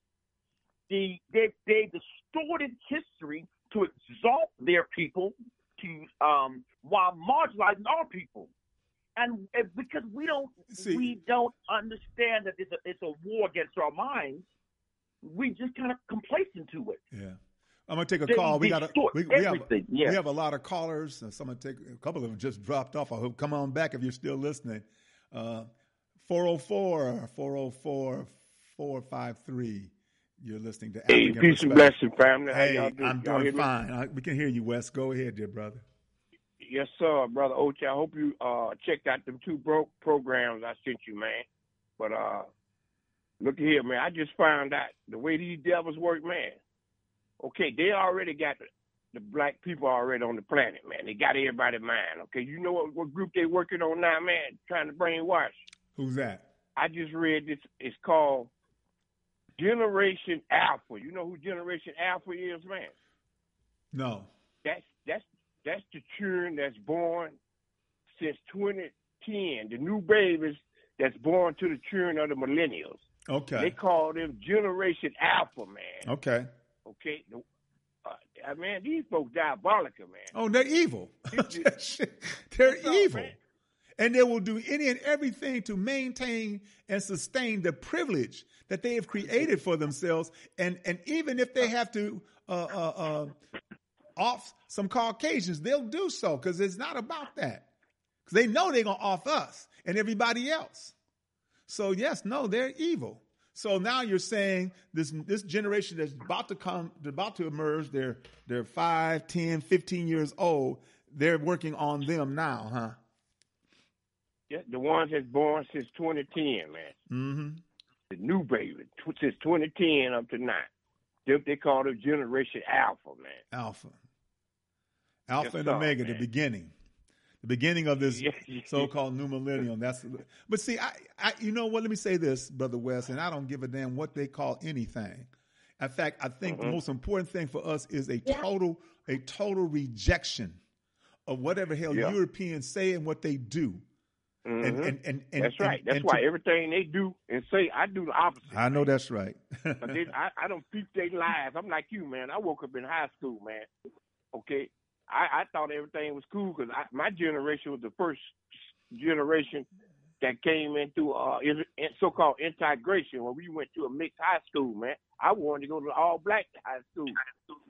Speaker 5: The they they distorted history to exalt their people to um, while marginalizing our people, and, and because we don't See, we don't understand that it's a, it's a war against our minds, we just kind of complacent to it.
Speaker 3: Yeah. I'm gonna take a call. We got a, we, we have yeah. we have a lot of callers. So I'm gonna take a couple of them just dropped off. I hope come on back if you're still listening. Uh, four oh four, four oh four, four five three. You're listening to
Speaker 6: African Hey, peace and blessing, family.
Speaker 3: Hey,
Speaker 6: How y'all doing?
Speaker 3: I'm
Speaker 6: y'all
Speaker 3: doing fine. I, we can hear you, Wes. Go ahead, dear brother.
Speaker 6: Yes, sir, brother Ochi. I hope you uh, checked out them two bro- programs I sent you, man. But uh, look here, man. I just found out the way these devils work, man. Okay, they already got the, the black people already on the planet, man. They got everybody in mind. Okay, you know what, what group they working on now, man? Trying to brainwash.
Speaker 3: Who's that?
Speaker 6: I just read this. It's called Generation Alpha. You know who Generation Alpha is, man?
Speaker 3: No.
Speaker 6: That's that's that's the children that's born since twenty ten. The new babies that's born to the children of the millennials.
Speaker 3: Okay.
Speaker 6: They call them Generation Alpha, man.
Speaker 3: Okay.
Speaker 6: Okay, uh, man, these folks diabolical, man.
Speaker 3: Oh, they're evil. They're
Speaker 6: up,
Speaker 3: evil.
Speaker 6: Man?
Speaker 3: And they will do any and everything to maintain and sustain the privilege that they have created for themselves. And, and even if they have to uh, uh, uh, off some Caucasians, they'll do so because it's not about that. Because they know they're going to off us and everybody else. So, yes, no, they're evil. So now you're saying this this generation that's about to come, about to emerge, they're they're five, ten, fifteen years old. They're working on them now, huh?
Speaker 6: Yeah, the ones that's born since twenty ten, man.
Speaker 3: Mm-hmm.
Speaker 6: The new baby, since twenty ten up to now. They, they call them Generation Alpha, man.
Speaker 3: Alpha. Alpha
Speaker 6: yes,
Speaker 3: and
Speaker 6: sir,
Speaker 3: Omega,
Speaker 6: man.
Speaker 3: the beginning. The beginning of this
Speaker 6: yeah.
Speaker 3: so-called new millennium. That's, but see, I, I, you know what? Let me say this, Brother West, and I don't give a damn what they call anything. In fact, I think mm-hmm. the most important thing for us is a total, a total rejection of whatever hell
Speaker 6: yeah.
Speaker 3: Europeans say and what they do.
Speaker 6: Mm-hmm.
Speaker 3: And, and, and, and
Speaker 6: that's right.
Speaker 3: And,
Speaker 6: that's
Speaker 3: and
Speaker 6: why
Speaker 3: to,
Speaker 6: everything they do and say, I do the opposite.
Speaker 3: I know that's right.
Speaker 6: But they, I, I don't peep their lives. I'm like you, man. I woke up in high school, man. Okay. I, I thought everything was cool because my generation was the first generation that came into uh, in, in so-called integration when we went to a mixed high school, man. I wanted to go to all black high school. But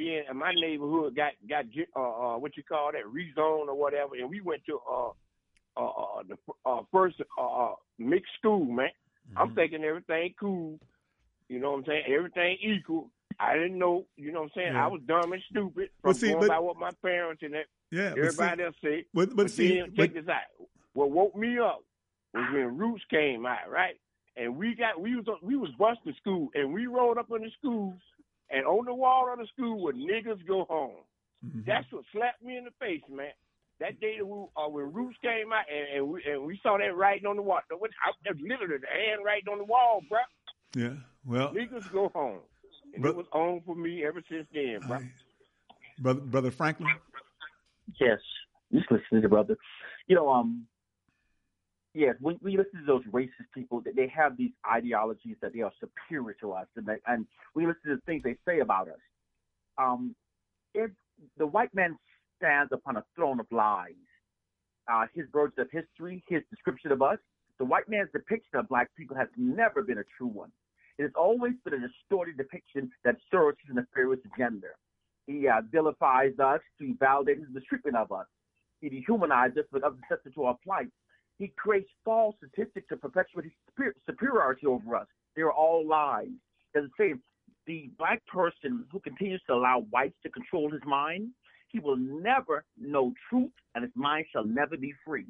Speaker 6: then my neighborhood got got uh, uh what you call that rezone or whatever, and we went to uh uh, uh the uh, first uh mixed school, man. Mm-hmm. I'm thinking everything cool, you know what I'm saying? Everything equal. I didn't know, you know what I'm saying? Yeah. I was dumb and stupid from well, see, going but, by what my parents and that yeah, everybody else said. But, but, but see, then, check but, this out. What woke me up was when Roots came out, right? And we got we was we was busting school, and we rolled up in the school, and on the wall of the school was niggas go home. Mm-hmm. That's what slapped me in the face, man. That day that we, uh, when Roots came out, and, and we and we saw that writing on the wall. That was literally the handwriting on the wall, bro.
Speaker 3: Yeah, well,
Speaker 6: niggas go home. And bro, it was on for me ever since then, bro.
Speaker 3: I, brother, brother Franklin.
Speaker 5: Yes, just listening to brother. You know, um, yes, when we listen to those racist people, they have these ideologies that they are superior to us, and, they, and we listen to the things they say about us. Um, if the white man stands upon a throne of lies, uh, his words of history, his description of us, the white man's depiction of black people has never been a true one. It has always been a distorted depiction that serves his nefarious agenda. He uh, vilifies us to validate his mistreatment of us. He dehumanizes us with other sense to our plight. He creates false statistics to perpetuate his superiority over us. They are all lies. As I say, the black person who continues to allow whites to control his mind, he will never know truth, and his mind shall never be free.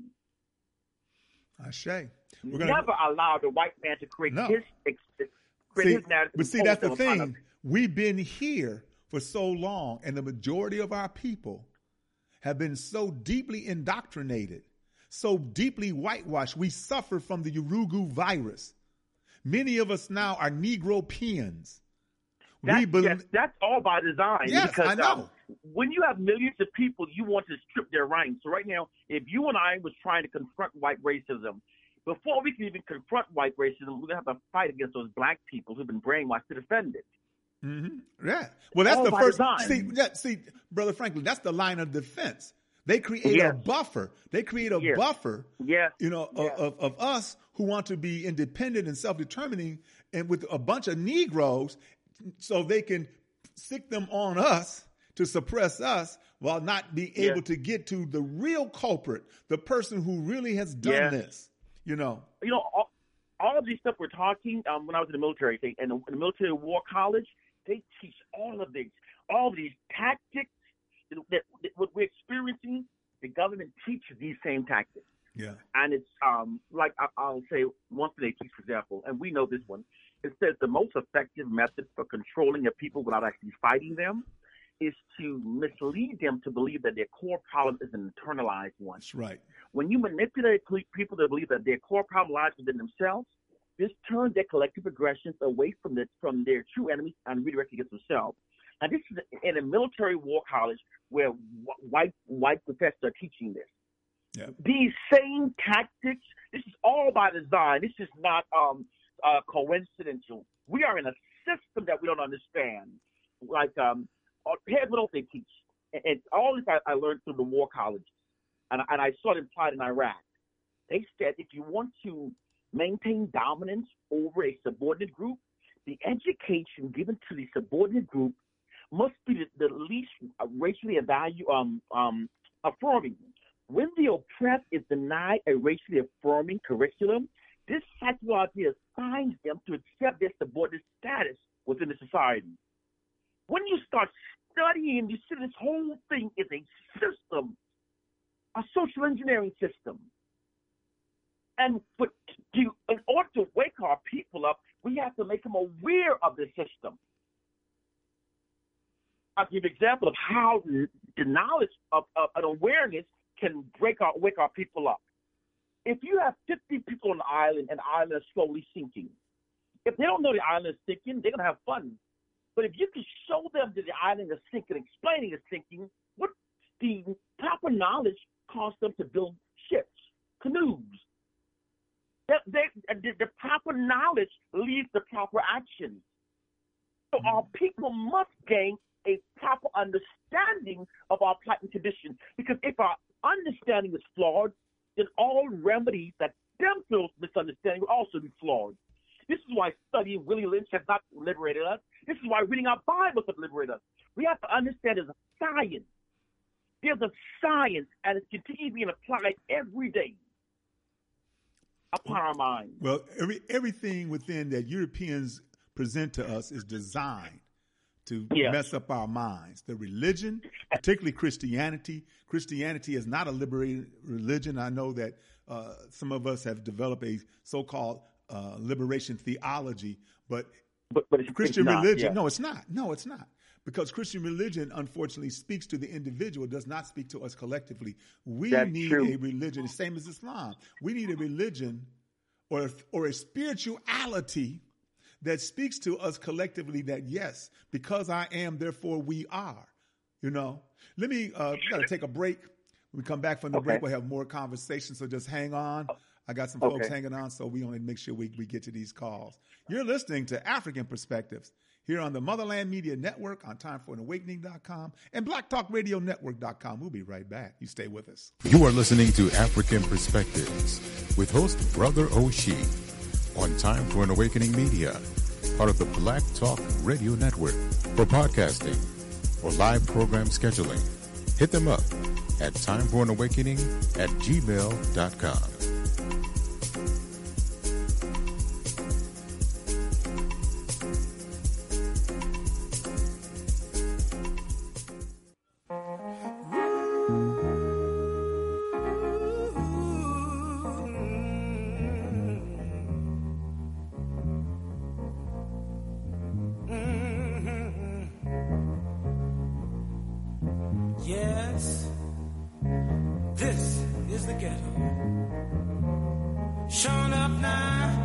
Speaker 3: Ashe. We're
Speaker 5: gonna... Never allow the white man to create
Speaker 3: no.
Speaker 5: his
Speaker 3: See, but see, that's the thing. We've been here for so long, and the majority of our people have been so deeply indoctrinated, so deeply whitewashed. We suffer from the Urugu virus. Many of us now are Negropeans.
Speaker 5: That,
Speaker 3: we believe,
Speaker 5: yes, that's all by design.
Speaker 3: Yes,
Speaker 5: because,
Speaker 3: I know.
Speaker 5: Um, when you have millions of people, you want to strip their rights. So right now, if you and I was trying to confront white racism, before we can even confront white racism, we're going to have to fight against those black people who've been brainwashed to defend it.
Speaker 3: Mm-hmm. Yeah. Well, that's
Speaker 5: All
Speaker 3: the
Speaker 5: by
Speaker 3: first.
Speaker 5: design.
Speaker 3: See, yeah, see, Brother Franklin, that's the line of defense. They create
Speaker 5: Yes.
Speaker 3: a buffer. They create a
Speaker 5: Yes.
Speaker 3: buffer,
Speaker 5: Yes.
Speaker 3: you know,
Speaker 5: Yes.
Speaker 3: of, of us who want to be independent and self-determining, and with a bunch of Negroes, so they can stick them on us to suppress us while not being
Speaker 5: Yes.
Speaker 3: able to get to the real culprit, the person who really has done
Speaker 5: Yes.
Speaker 3: this. You know,
Speaker 5: you know, all, all of these stuff we're talking, um, when I was in the military, they, in, the, in the military war college, they teach all of these, all of these tactics that, that, that what we're experiencing, the government teaches these same tactics.
Speaker 3: yeah.
Speaker 5: And it's um, like I, I'll say one thing they teach, for example, and we know this one. It says the most effective method for controlling a people without actually fighting them is to mislead them to believe that their core problem is an internalized one.
Speaker 3: That's right.
Speaker 5: When you manipulate people to believe that their core problem lies within themselves, this turns their collective aggressions away from the, from their true enemies and redirects against themselves. And this is in a military war college where white white professors are teaching this.
Speaker 3: Yeah.
Speaker 5: These same tactics, this is all by design. This is not um, uh, coincidental. We are in a system that we don't understand. Like, um, here's what else they teach. And, and all this I, I learned through the war colleges. And, and I saw it implied in Iraq. They said if you want to maintain dominance over a subordinate group, the education given to the subordinate group must be the, the least racially value, um, um, affirming. When the oppressed is denied a racially affirming curriculum, this psychology assigns them to accept their subordinate status within the society. When you start studying, you see this whole thing is a system, a social engineering system. And but to, in order to wake our people up, we have to make them aware of the system. I'll give you an example of how the knowledge of, of an awareness can break our, wake our people up. If you have fifty people on the island and the island is slowly sinking, if they don't know the island is sinking, they're going to have fun. But if you can show them that the island is sinking, explaining it's sinking, what the proper knowledge caused them to build ships, canoes. They, they, the, the proper knowledge leads to proper action. So our people must gain a proper understanding of our plight and condition. Because if our understanding is flawed, then all remedies that stem from misunderstanding will also be flawed. This is why studying Willie Lynch has not liberated us. This is why reading our Bibles has liberated us. We have to understand there's a science. There's a science, and it's continuing being applied every day upon our minds.
Speaker 3: Well, every everything within that Europeans present to us is designed to
Speaker 5: Yes.
Speaker 3: mess up our minds. The religion, particularly Christianity. Christianity is not a liberated religion. I know that uh, some of us have developed a so-called uh, liberation theology, but,
Speaker 5: But, but it's,
Speaker 3: Christian
Speaker 5: it's not,
Speaker 3: religion,
Speaker 5: yeah.
Speaker 3: no, it's not. No, it's not. Because Christian religion, unfortunately, speaks to the individual, does not speak to us collectively. We
Speaker 5: That's
Speaker 3: need
Speaker 5: true.
Speaker 3: a religion, the same as Islam. We need a religion or, or a spirituality that speaks to us collectively that, yes, because I am, therefore we are. You know, let me, uh, we got to take a break. When we come back from the
Speaker 5: Okay.
Speaker 3: break, we'll have more conversation. So just hang on. I got some
Speaker 5: Okay.
Speaker 3: folks hanging on, so we want to make sure we, we get to these calls. You're listening to African Perspectives here on the Motherland Media Network on time for an awakening dot com and black talk radio network dot com. We'll be right back. You stay with us.
Speaker 1: You are listening to African Perspectives with host Brother Oshi on Time for an Awakening Media, part of the Black Talk Radio Network. For podcasting or live program scheduling, hit them up at time for an awakening at gmail dot com.
Speaker 2: Yes, this is the ghetto. Showing up now.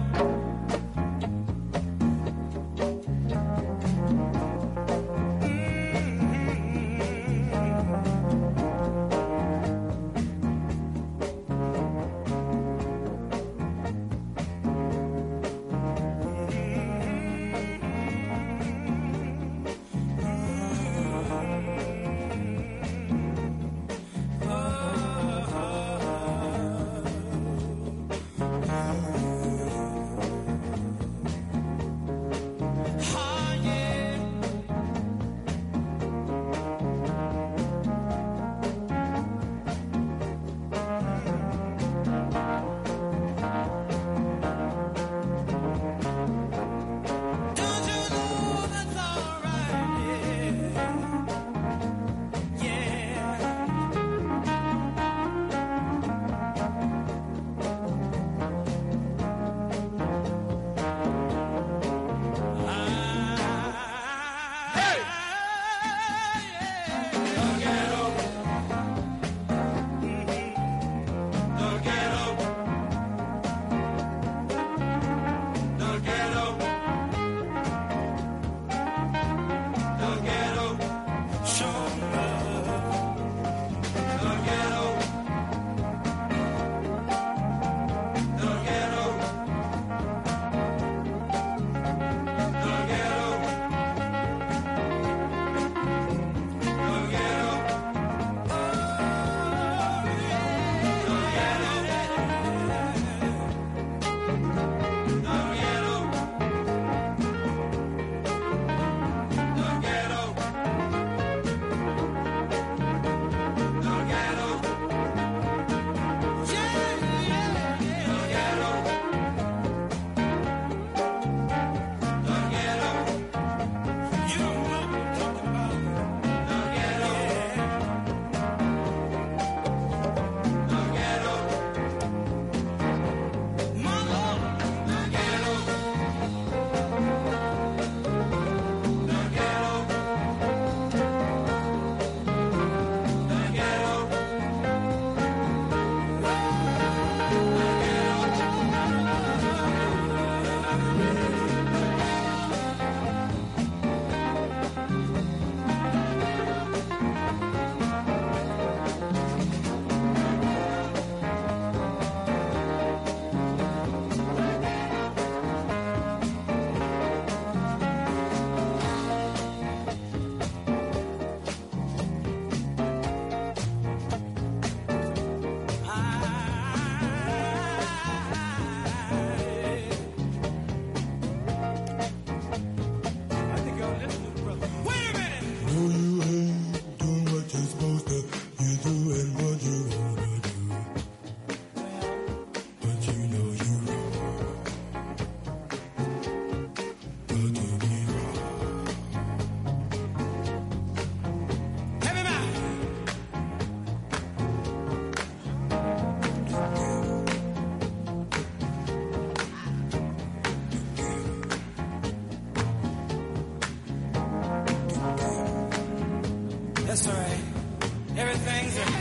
Speaker 2: That's all right. Everything's a...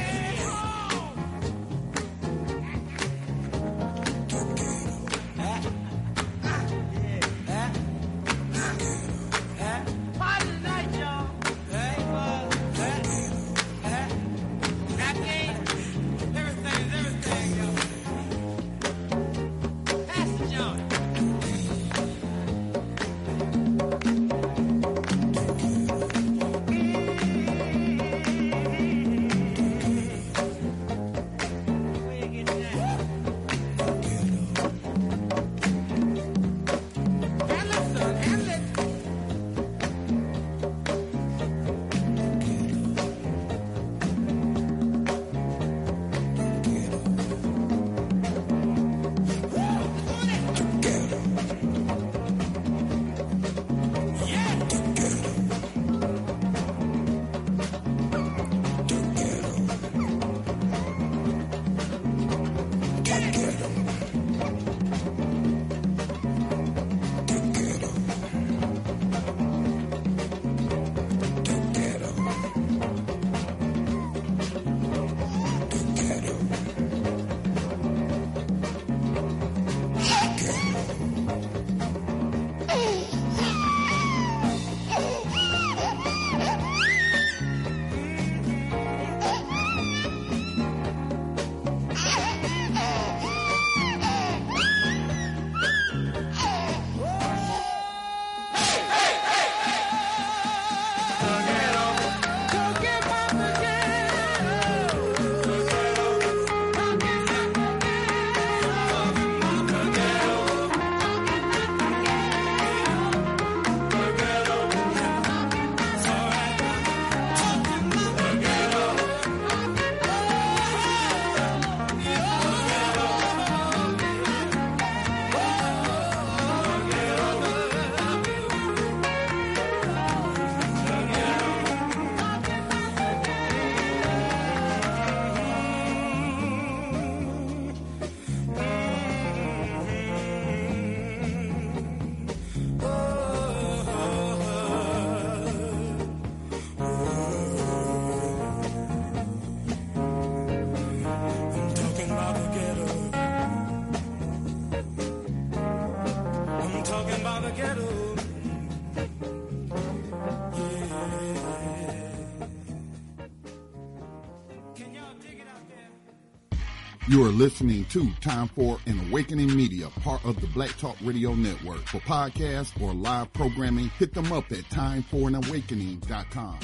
Speaker 4: You are listening to Time for an Awakening Media, part of the Black Talk Radio Network. For podcasts or live programming, hit them up at time for an awakening dot com.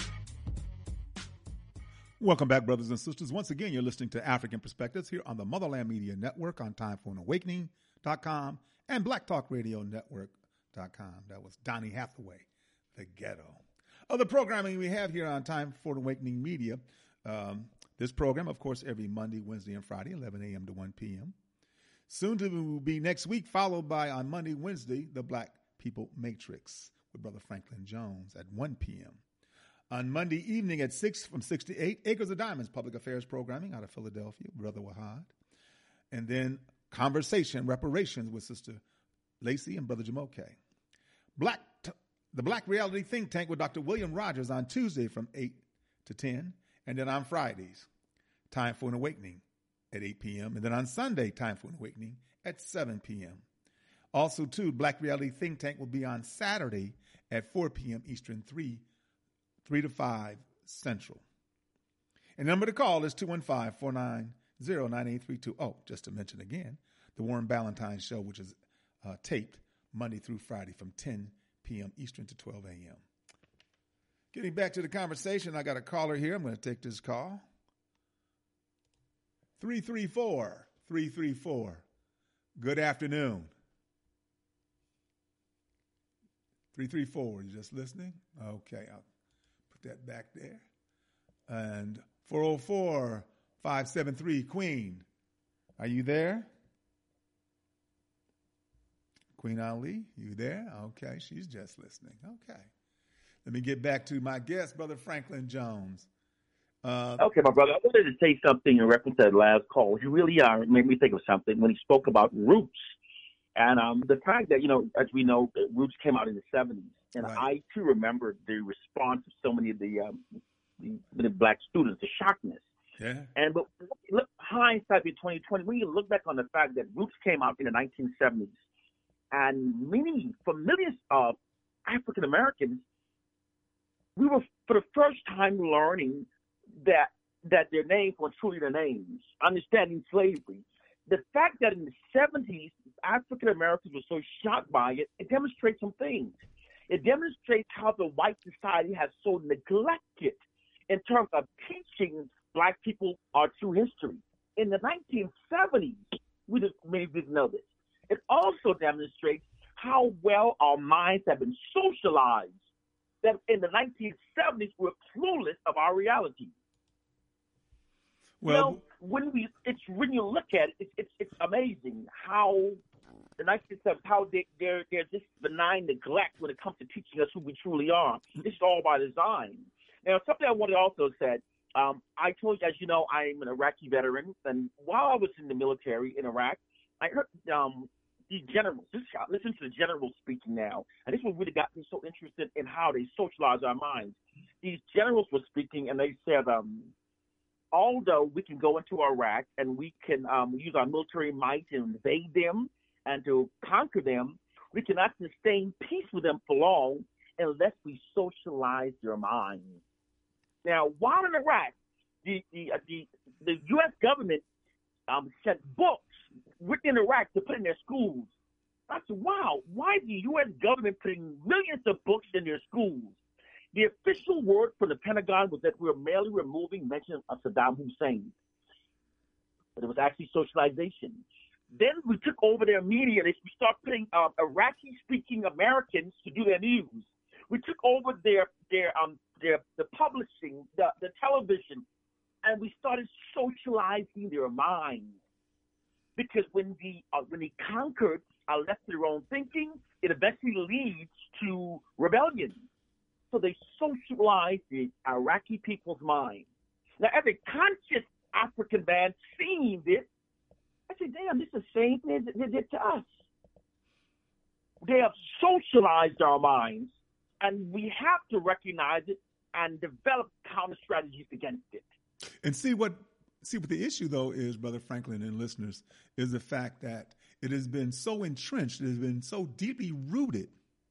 Speaker 3: Welcome back, brothers and sisters. Once again, you're listening to African Perspectives here on the Motherland Media Network on time for an awakening dot com and Black Talk Radio Network dot com. That was Donny Hathaway, The Ghetto. Other programming we have here on Time for an Awakening Media. Um, this program, of course, every Monday, Wednesday, and Friday, eleven a.m. to one p.m. Soon to be next week, followed by on Monday, Wednesday, the Black People Matrix with Brother Franklin Jones at one p.m. On Monday evening at six, from six to eight, Acres of Diamonds Public Affairs Programming out of Philadelphia, Brother Wahad. And then Conversation, Reparations with Sister Lacey and Brother Jamoke. Black, t- the Black Reality Think Tank with Doctor William Rogers on Tuesday from eight to ten. And then on Fridays, Time for an Awakening at eight p.m. And then on Sunday, Time for an Awakening at seven p.m. Also, too, Black Reality Think Tank will be on Saturday at four p.m. Eastern, three, three to five Central. And the number to call is two one five, four nine zero, nine eight three two. Oh, just to mention again, the Warren Ballantine Show, which is uh, taped Monday through Friday from ten p.m. Eastern to twelve a.m. Getting back to the conversation, I got a caller here. I'm going to take this call. three three four, three three four. Good afternoon. three three four, you just listening? Okay, I'll put that back there. And four oh four, five seven three, Queen. Are you there? Queen Ali, you there? Okay, she's just listening. Okay. Let me get back to my guest, Brother Franklin Jones. Uh,
Speaker 5: okay, my brother, I wanted to say something in reference to that last call. You really are made me think of something when he spoke about roots. And um, the fact that, you know, as we know, Roots came out in the seventies. And right. I, too, remember the response of so many of the um, the, the black students, the shockness.
Speaker 3: Yeah.
Speaker 5: And but look, hindsight in twenty twenty, when you look back on the fact that Roots came out in the nineteen seventies, and many, for millions of African Americans, we were for the first time learning that that their names were truly their names, understanding slavery. The fact that in the seventies, African Americans were so shocked by it, it demonstrates some things. It demonstrates how the white society has so neglected in terms of teaching black people our true history. In the nineteen seventies, we just maybe didn't know this. It also demonstrates how well our minds have been socialized, that in the nineteen seventies, we're clueless of our reality.
Speaker 3: Well,
Speaker 5: you know, when we, it's when you look at it, it's it's, it's amazing how the nineteen seventies, how they, they're they're just benign neglect when it comes to teaching us who we truly are. It's all by design. Now, something I wanted to also said. Um, I told you, as you know, I'm an Iraqi veteran, and while I was in the military in Iraq, I heard um, these generals. This, listen to the generals speaking now, and this one really got me so interested in how they socialize our minds. These generals were speaking, and they said, um, although we can go into Iraq and we can um, use our military might to invade them and to conquer them, we cannot sustain peace with them for long unless we socialize their minds. Now, while in Iraq, the the uh, the, the U S government um, sent books written in Iraq to put in their schools. I said, wow, why is the U S government putting millions of books in their schools? The official word from the Pentagon was that we were merely removing mention of Saddam Hussein. But it was actually socialization. Then we took over their media. We started putting uh, Iraqi-speaking Americans to do their news. We took over their their um their the publishing, the, the television, and we started socializing their minds. Because when the uh, when they conquered are left to their own thinking, it eventually leads to rebellion. So they socialize the Iraqi people's minds. Now, as a conscious African man seeing this, I said, damn, this is the same thing that they did to us. They have socialized our minds, and we have to recognize it and develop counter strategies against it.
Speaker 3: And see what see what the issue, though, is, Brother Franklin and listeners, is the fact that it has been so entrenched, it has been so deeply rooted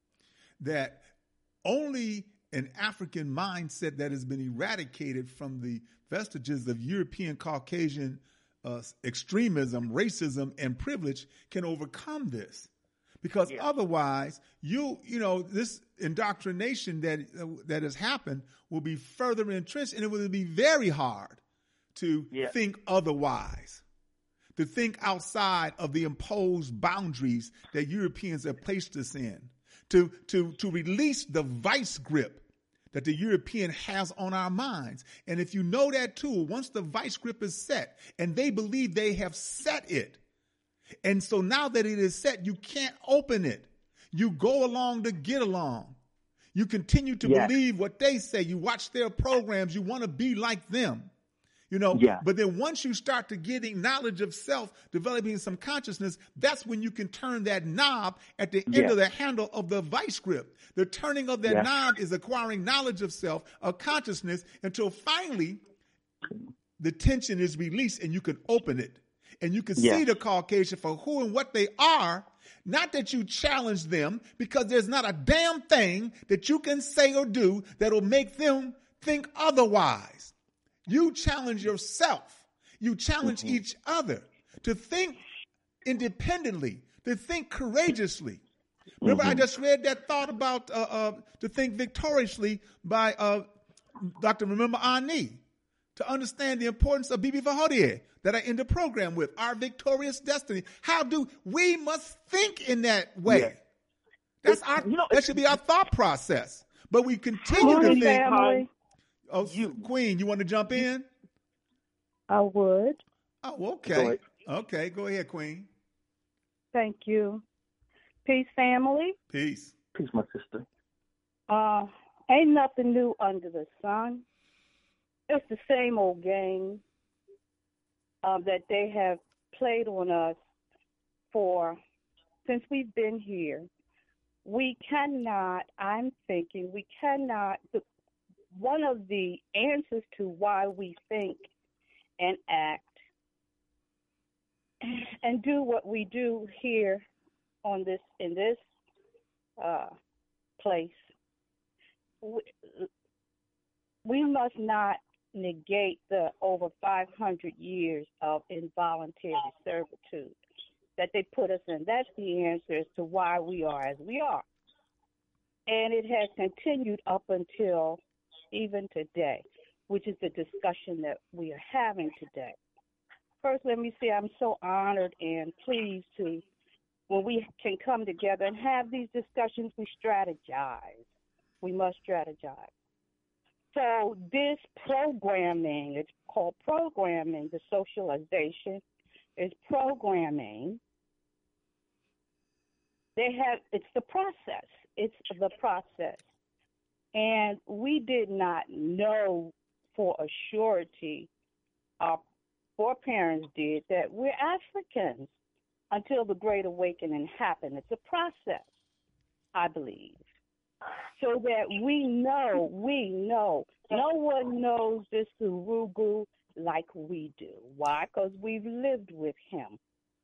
Speaker 3: that only an African mindset that has been eradicated from the vestiges of European Caucasian uh, extremism, racism, and privilege can overcome this. Because yeah. otherwise, you you know, this indoctrination that uh, that has happened will be further entrenched, and it will be very hard to yeah. think otherwise, to think outside of the imposed boundaries that Europeans have placed us in, to to to release the vice grip that the European has on our minds. And if you know that tool, once the vice grip is set, and they believe they have set it, and so now that it is set, you can't open it. You go along to get along. You continue to yeah. believe what they say. You watch their programs. You want to be like them. You know,
Speaker 5: yeah.
Speaker 3: but then once you start to getting knowledge of self, developing some consciousness, that's when you can turn that knob at the end
Speaker 5: yeah.
Speaker 3: of the handle of the vice grip. The turning of that yeah. knob is acquiring knowledge of self, of consciousness, until finally the tension is released and you can open it. And you can yeah. see the Caucasian for who and what they are. Not that you challenge them, because there's not a damn thing that you can say or do that'll make them think otherwise. You challenge yourself. You challenge mm-hmm. each other to think independently, to think courageously. Remember, mm-hmm. I just read that thought about uh, uh, to think victoriously by uh, Doctor Remember Ani, to understand the importance of Bibi Fahodie that I end the program with, our victorious destiny. How do we must think in that way? Yeah. That's it's, our. You know, that should be our thought process. But we continue to think.
Speaker 7: Family.
Speaker 3: Oh, you, Queen, you want to jump in?
Speaker 7: I would.
Speaker 3: Oh, okay. Go okay, go ahead, Queen.
Speaker 7: Thank you. Peace, family.
Speaker 3: Peace.
Speaker 5: Peace, my sister.
Speaker 7: Uh, ain't nothing new under the sun. It's the same old game um, that they have played on us for since we've been here. We cannot, I'm thinking, we cannot, the, one of the answers to why we think and act and do what we do here on this in this uh, place, we, we must not negate the over five hundred years of involuntary servitude that they put us in. That's the answer as to why we are as we are. And it has continued up until even today, which is the discussion that we are having today. First, let me say I'm so honored and pleased to, when we can come together and have these discussions, we strategize. We must strategize. So this programming, it's called programming, the socialization is programming. They have, it's the process. It's the process. And we did not know for a surety, our foreparents did, that we're Africans until the Great Awakening happened. It's a process, I believe. So that we know, we know, no one knows this Urugu like we do. Why? Because we've lived with him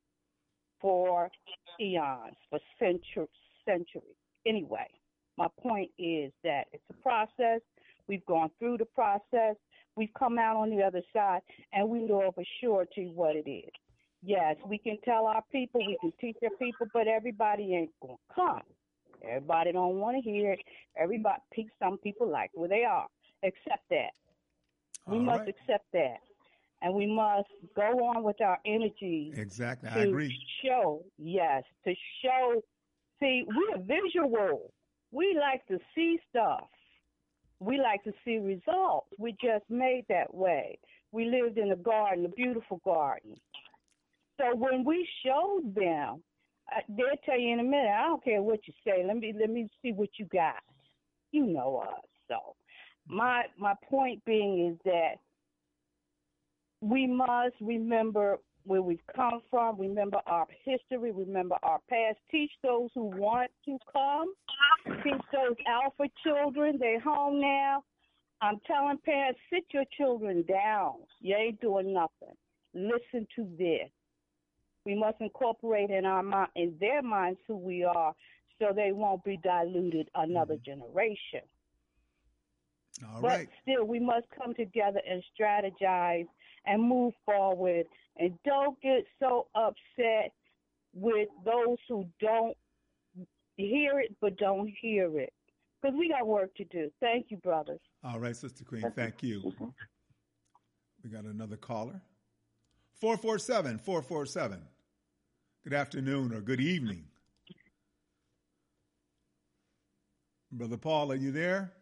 Speaker 7: for eons, for centuries, centuries. Anyway, my point is that it's a process. We've gone through the process. We've come out on the other side, and we know for surety what it is. Yes, we can tell our people, we can teach our people, but everybody ain't going to come. Everybody don't want to hear it. Everybody, some people like where they are. Accept that. We
Speaker 3: All
Speaker 7: must
Speaker 3: right.
Speaker 7: accept that. And we must go on with our energy.
Speaker 3: Exactly.
Speaker 7: To
Speaker 3: I agree.
Speaker 7: show, yes, to show. See, we're visual. We like to see stuff. We like to see results. We just made that way. We lived in a garden, a beautiful garden. So when we showed them, uh, they'll tell you in a minute, I don't care what you say. Let me let me see what you got. You know us. So my my point being is that we must remember where we've come from, remember our history, remember our past. Teach those who want to come. Teach those alpha children. They're home now. I'm telling parents, sit your children down. You ain't doing nothing. Listen to this. We must incorporate in our mind, in their minds, who we are, so they won't be diluted another mm-hmm. generation.
Speaker 3: All
Speaker 7: but
Speaker 3: right.
Speaker 7: still, we must come together and strategize and move forward. And don't get so upset with those who don't hear it but don't hear it, because we got work to do. Thank you, brothers.
Speaker 3: All right, Sister Queen, thank you. We got another caller. four four seven, four four seven. Good afternoon or good evening. Brother Paul, are you there?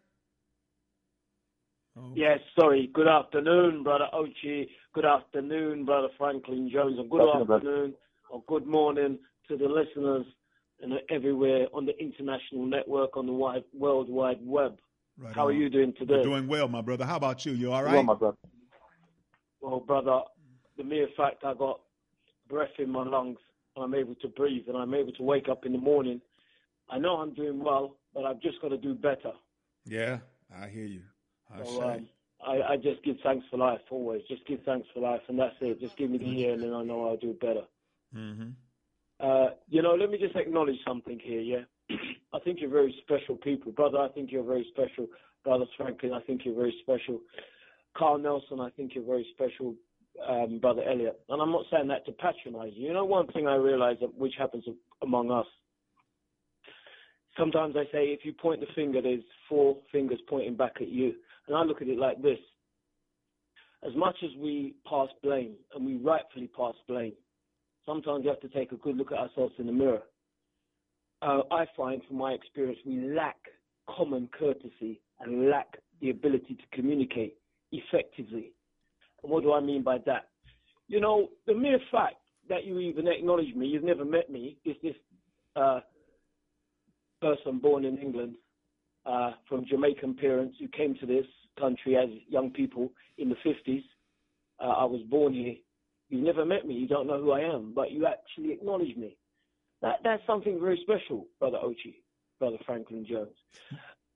Speaker 8: Oh. Yes, sorry. Good afternoon, Brother Ochi. Good afternoon, Brother Franklin Jones. And good That's afternoon or good morning to the listeners and everywhere on the international network, on the wide, World Wide Web. Right How on. Are you doing today?
Speaker 3: We're doing well, my brother. How about you? You all right?
Speaker 5: Well, my brother.
Speaker 8: Well, brother, the mere fact I got breath in my lungs and I'm able to breathe and I'm able to wake up in the morning, I know I'm doing well, but I've just got to do better.
Speaker 3: Yeah, I hear you. I
Speaker 8: so, um, I, I just give thanks for life always. Just give thanks for life, and that's it. Just give me the year, and then I know I'll do better.
Speaker 3: Mm-hmm.
Speaker 8: Uh, you know, let me just acknowledge something here, yeah? I think you're very special people. Brother, I think you're very special. Brother Franklin, I think you're very special. Carl Nelson, I think you're very special. Um, Brother Elliot. And I'm not saying that to patronize you. You know, one thing I realize that, which happens among us, sometimes I say if you point the finger, there's four fingers pointing back at you. And I look at it like this. As much as we pass blame, and we rightfully pass blame, sometimes we have to take a good look at ourselves in the mirror. Uh, I find from my experience we lack common courtesy and lack the ability to communicate effectively. And what do I mean by that? You know, the mere fact that you even acknowledge me, you've never met me, is this uh, person born in England uh, from Jamaican parents who came to this country as young people in the fifties. Uh, I was born here. You've never met me. You don't know who I am, but you actually acknowledge me. That That's something very special, Brother Ochi, Brother Franklin Jones.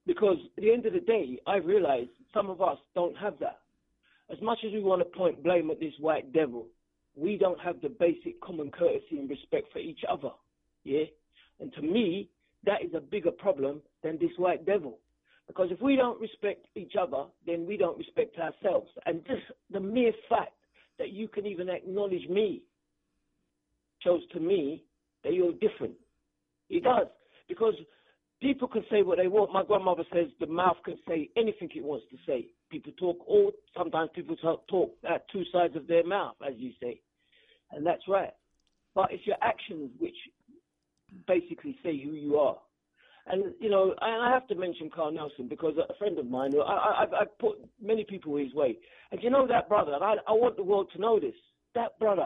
Speaker 8: Because at the end of the day, I realize some of us don't have that. As much as we want to point blame at this white devil, we don't have the basic common courtesy and respect for each other. Yeah? And to me, that is a bigger problem than this white devil. Because if we don't respect each other, then we don't respect ourselves. And just the mere fact that you can even acknowledge me shows to me that you're different. It does. Because people can say what they want. My grandmother says the mouth can say anything it wants to say. People talk all, sometimes people talk, talk at two sides of their mouth, as you say. And that's right. But it's your actions which basically say who you are. And, you know, I have to mention Carl Nelson because a friend of mine, I, I, I put many people his way. And you know that brother, and I, I want the world to know this, that brother,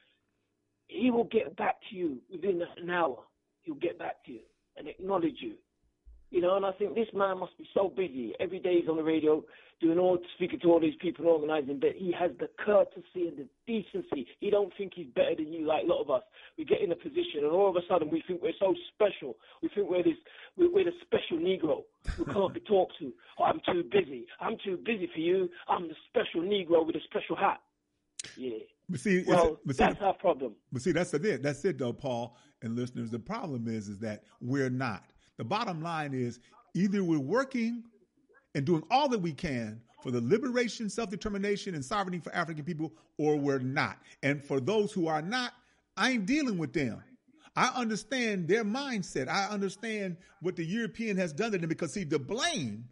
Speaker 8: he will get back to you within an hour. He'll get back to you and acknowledge you. You know, and I think this man must be so busy. Every day he's on the radio doing all, speaking to all these people, organizing, but he has the courtesy and the decency. He don't think he's better than you like a lot of us. We get in a position and all of a sudden we think we're so special. We think we're this, we're, we're the special Negro who can't be talked to. Oh, I'm too busy. I'm too busy for you. I'm the special Negro with a special hat. Yeah.
Speaker 3: But see,
Speaker 8: well,
Speaker 3: but see,
Speaker 8: that's our problem.
Speaker 3: But see, that's it. That's it, though, Paul and listeners. The problem is, is that we're not. The bottom line is either we're working and doing all that we can for the liberation, self-determination, and sovereignty for African people, or we're not. And for those who are not, I ain't dealing with them. I understand their mindset. I understand what the European has done to them because, see, the blame,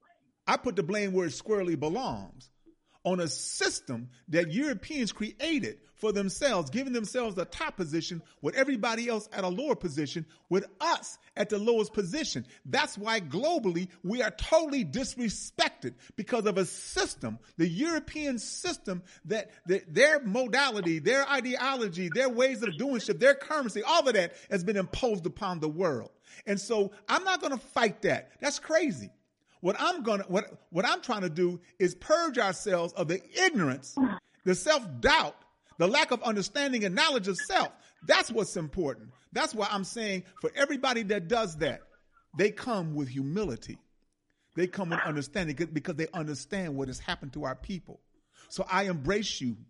Speaker 3: I put the blame where it squarely belongs, on a system that Europeans created for themselves, giving themselves the top position with everybody else at a lower position, with us at the lowest position. That's why globally we are totally disrespected because of a system, the European system, that, that their modality, their ideology, their ways of doing shit, their currency, all of that has been imposed upon the world. And so I'm not going to fight that. That's crazy. What I'm gonna, what, what I'm trying to do is purge ourselves of the ignorance, the self-doubt, the lack of understanding and knowledge of self. That's what's important. That's why I'm saying for everybody that does that, they come with humility. They come with understanding because they understand what has happened to our people. So I embrace you.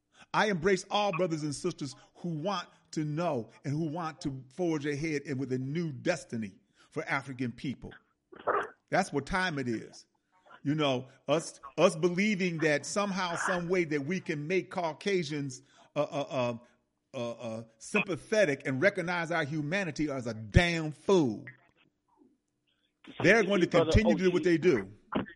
Speaker 3: I embrace all brothers and sisters who want to know and who want to forge ahead and with a new destiny for African people. That's what time it is. You know, us us believing that somehow, some way that we can make Caucasians uh, uh, uh, uh, uh, sympathetic and recognize our humanity as a damn fool. They're going to continue to do what they do.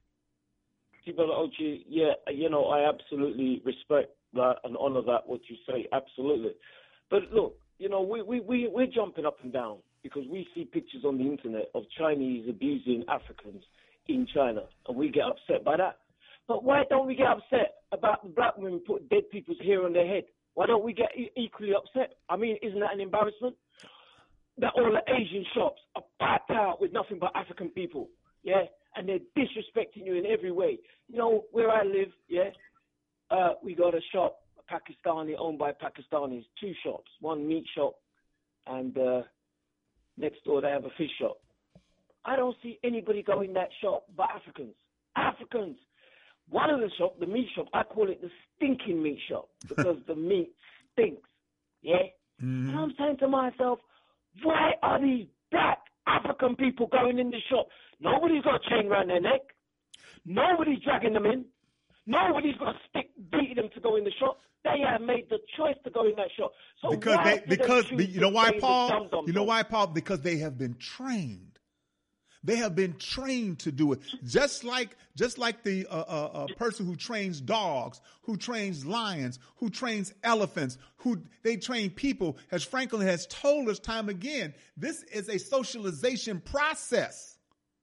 Speaker 8: See, Brother Ochi, yeah, you know, I absolutely respect that and honor that, what you say, absolutely. But look, you know, we, we, we, we're jumping up and down because we see pictures on the internet of Chinese abusing Africans in China, and we get upset by that. But why don't we get upset about the black women putting dead people's hair on their head? Why don't we get e- equally upset? I mean, isn't that an embarrassment? That all the Asian shops are packed out with nothing but African people, yeah? And they're disrespecting you in every way. You know, where I live, yeah, uh, we got a shop, a Pakistani, owned by Pakistanis, two shops, one meat shop, and uh, next door they have a fish shop. I don't see anybody go in that shop but Africans. Africans. One of the shop, the meat shop, I call it the stinking meat shop because the meat stinks, yeah? Mm-hmm. And I'm saying to myself, why are these black African people going in the shop? Nobody's got a chain around their neck. Nobody's dragging them in. Nobody's got a stick beating them to go in the shop. They have made the choice to go in that shop. So
Speaker 3: because
Speaker 8: why
Speaker 3: they, because
Speaker 8: they
Speaker 3: you know why, Paul? You know
Speaker 8: dum?
Speaker 3: why, Paul? Because they have been trained. They have been trained to do it, just like just like the uh, uh, uh, person who trains dogs, who trains lions, who trains elephants, who they train people. As Franklin has told us time again, this is a socialization process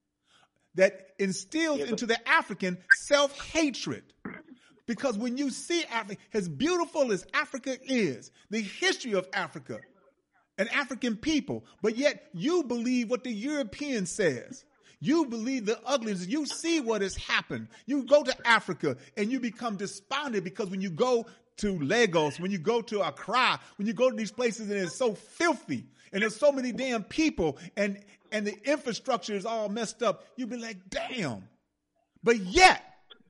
Speaker 3: that instills into the African self-hatred. Because when you see Africa, as beautiful as Africa is, the history of Africa, and African people, but yet you believe what the European says. You believe the ugliness. You see what has happened. You go to Africa and you become despondent because when you go to Lagos, when you go to Accra, when you go to these places and it's so filthy and there's so many damn people and and the infrastructure is all messed up, you'd be like, damn. But yet,